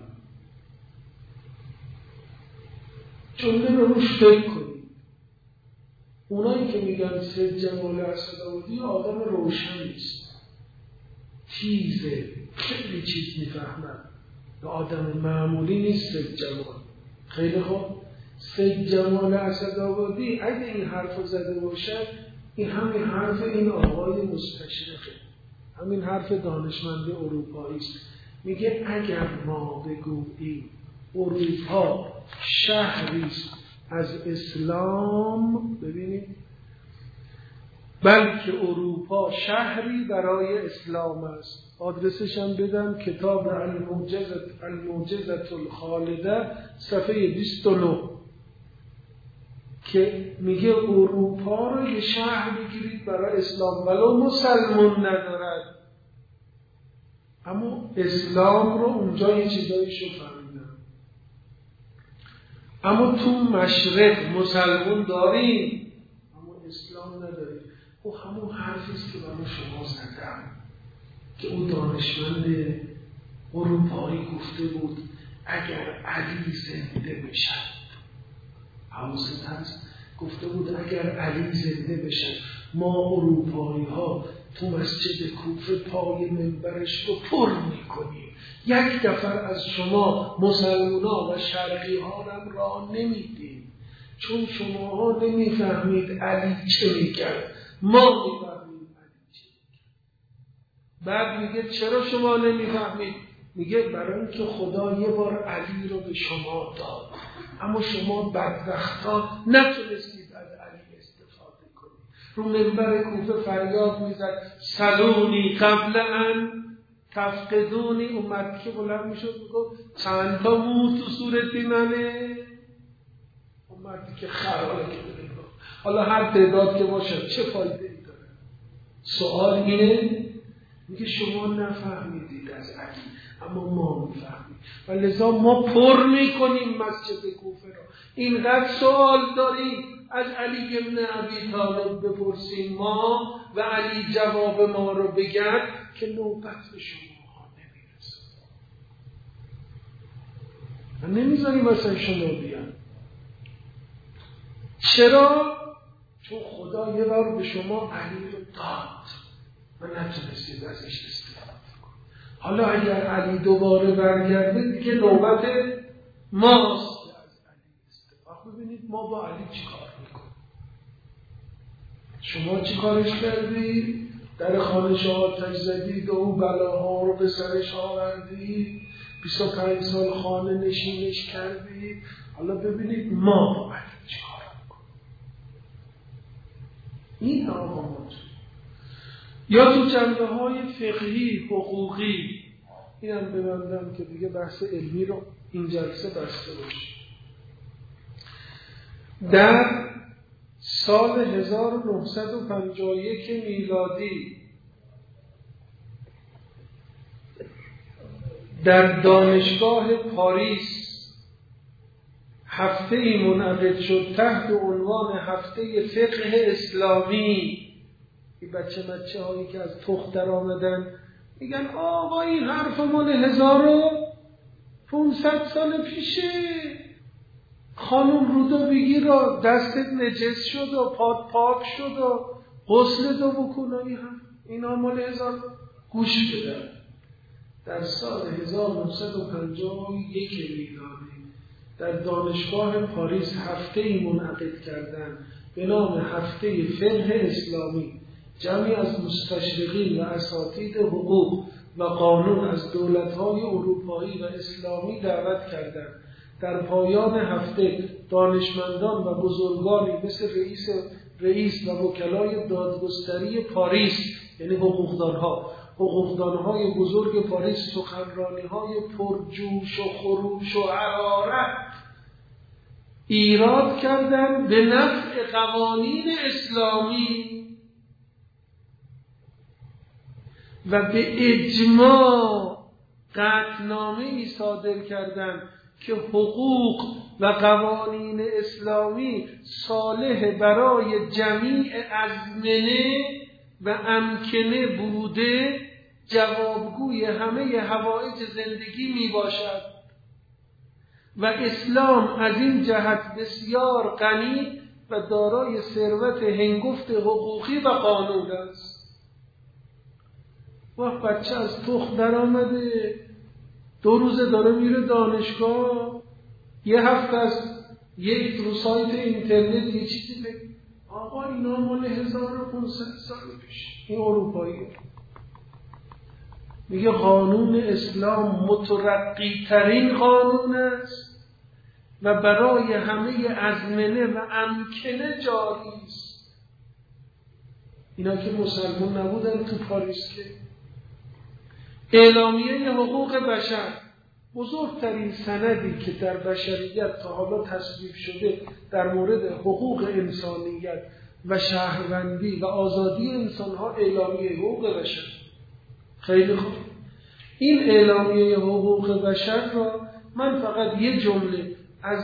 جمله رو روش فکر کنید. اونایی که میگن سید جمال اسدآبادی آدم روشنی است، تیزه، خیلی چیز میفهمد، آدم معمولی نیست سید جمال. خیلی خوب، سید جمال اسدآبادی اگه این حرف رو زده باشد، این همین حرف این آقای مستشرقه، همین حرف دانشمند اروپایی است. میگه اگر ما بگوییم اروپا شهری است از اسلام، ببینید، بلکه اروپا شهری برای اسلام است. آدرسش هم بدم، کتاب الموجزة الخالده صفحه 29 که میگه اروپا رو یه شهر بگیرید برای اسلام، ولو مسلمون ندارد، اما اسلام رو اونجا یه چیزایشو فهمیدن. اما تو مشرق مسلمون داریم اما اسلام نداریم. او همون حرفیست که برای شما زدم که اون دانشمند اروپایی گفته بود اگر علی زنده بشد، حواست هست، گفته بود اگر علی زنده بشد ما اروپایی ها تو مسجد کوفه پای منبرش رو پر میکنیم، یک دفر از شما مسلمونا و شرقی ها هم راه نمیدیم، چون شما ها نمیفهمید علی چه میکرد، ما میفهمیم علی چه میکرد. بعد میگه چرا شما نمیفهمید؟ میگه برای اینکه خدا یه بار علی رو به شما داد اما شما بدبختا نتونستید از علی استفاده کنید. رو منبر کوفه فریاد میزد سلونی قبل ان تفقدونی. اومد که بلند میشد میگفت چند تا مو تو صورتی منه؟ اومد که خراره که بده. حالا هر تعداد که باشه چه فایده ای داره؟ سوال اینه، میگه شما نفهمیدید از علی اما ما میفهمیم و لذا ما پر میکنیم مسجد کوفه را. اینقدر سوال داریم از علی ابن ابی طالب بپرسیم ما و علی جواب ما رو بگرد که نوبت به شما نمیرسه و نمیذاریم مثلا شما بیان. چرا؟ چون خدا یه بار به شما علی رو داد و نتونستید ازش استفاده کنید. حالا اگر علی دوباره برگرده دیگه نوبت ماست که از علی استفاده. ببینید ما با علی چی کار میکنیم. شما چی کارش کردید؟ در خانه آتش زدید و اون بلاها رو به سرش آوردید، 25 سال خانه نشینش کردید، حالا ببینید ما باید چه کار کنیم. این آقامات یا تو جنبه های فقهی حقوقی، اینم ببندم که دیگه بحث علمی رو این جلسه بسته باشه. در سال 1951 میلادی در دانشگاه پاریس هفته‌ای منعقد شد تحت عنوان هفته فقه اسلامی. این بچه هایی که از تخت در آمدن میگن آقا این حرف مال 1500 سال پیشه. خانم رودویگی را دستت نجس شد و پات پاک شد و غسل دو بکن. اینا مال 1000 گوش بدن. در سال 1951 میلادی در دانشگاه پاریس هفته‌ای منعقد کردند به نام هفته فقه اسلامی. جمعی از مستشرقین و اساتید حقوق و قانون از دولت‌های اروپایی و اسلامی دعوت کردند. در پایان هفته دانشمندان و بزرگانی مثل رئیس و وکلای دادگستری پاریس، یعنی حقوقدانهای بزرگ پاریس، سخنرانی‌های پرجوش و خروش و حرارت ایراد کردند به نفع قوانین اسلامی و به اجماع قطعنامه‌ای صادر کردند که حقوق و قوانین اسلامی صالح برای جمیع ازمنه و امکنه بوده جوابگوی همه حوائج زندگی می باشد و اسلام از این جهت بسیار غنی و دارای ثروت هنگفت حقوقی و قانون است. وقت بچه از تخت در آمده 2 روزه داره میره دانشگاه، یه هفته از یک رو سایت اینترنت یه چیزی بگه آقا اینا مال 1500 سال پیش. این اروپایی میگه قانون اسلام مترقی ترین قانون است و برای همه ازمنه و امکنه جاری است. اینا که مسلمان نبودن تو پاریس. که اعلامیه حقوق بشر، بزرگترین سندی که در بشریت تا حالا تصویب شده در مورد حقوق انسانیت و شهروندی و آزادی انسانها، اعلامیه حقوق بشر. خیلی خوب. این اعلامیه حقوق بشر را من فقط یه جمله از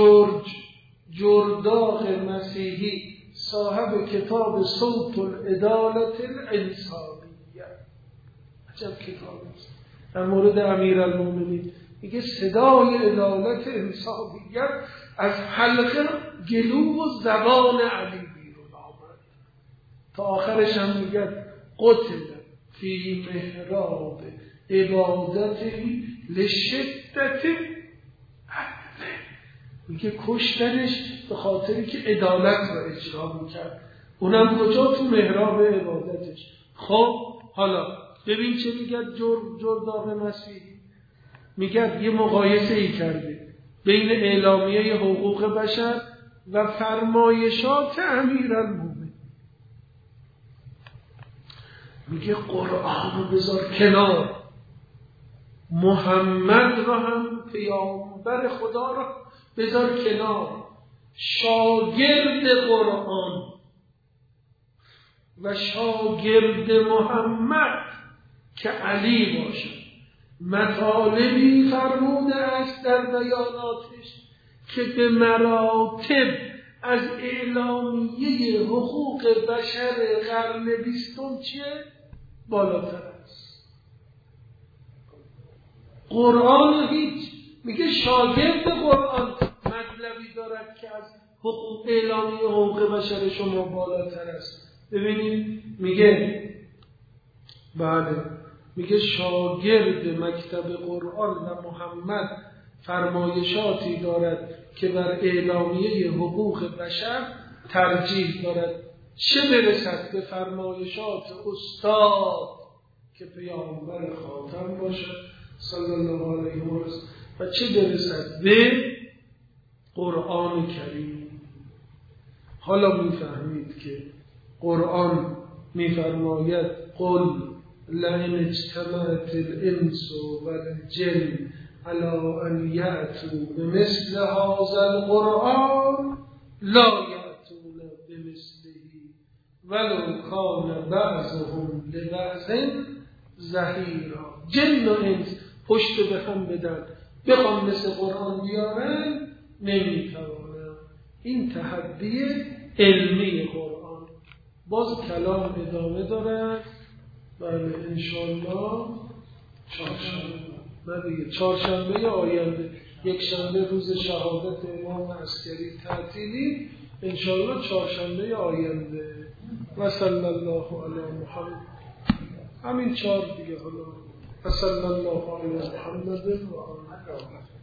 جرداق مسیحی صاحب کتاب صوت العدالت الانسانیه، عجب کتاب است، در مورد امیرالمومنین میگه صدای عدالت انسانیت از حلقه گلو و زبان علی بیرون آمد. تا آخرش هم میگه قتل فی محراب عبادتی لشدت عدله. میگه کشتنش به خاطری که عدالت را اجرا میکرد، اونم کجا؟ تو محراب عبادتش. خب حالا ببین چه میگه جرداق مسیحی. میگه یه مقایسه ای کرده بین اعلامیه حقوق بشر و فرمایشات امیرالمومنین. میگه قرآن رو بذار کنار، محمد را هم پیامبر خدا را بذار کنار، شاگرد قرآن و شاگرد محمد که علی باشد مطالبی فرموده است در بیاناتش که به مراتب از اعلامیه حقوق بشر قرن 20 چیه؟ بالاتر است. قرآن هیچ، میگه شاگرد قرآن مطلبی دارد که از اعلامیه حقوق بشر شما بالاتر است. ببینید میگه بله، میگه شاگرد مکتب قرآن و محمد فرمایشاتی دارد که بر اعلامیه حقوق بشر ترجیح دارد، چه برسد به فرمایشات استاد که پیامبر خاتم باشد صلی الله علیه و آله و چه برسد به قرآن کریم. حالا میفهمید که قرآن میفرماید قل لئن اجتمعت الانس والجن علی ان یأتوا بمثل هذا القرآن لا یأتون بمثله ولو کان بعضهم لبعض ظهیرا. جن و انس پشت به هم بدن بخوام مثل قرآن بیارن نمیتوانن. این تحدی علمی قرآن. باز کلام ادامه دارد. بله انشاءالله چهارشنبه آینده، یک شنبه روز شهادت امام عسکری تعطیلی، انشاءالله چهارشنبه آینده. و صلی الله علی محمد. همین 4 دیگه. حالا و صلی الله علی محمد و آله.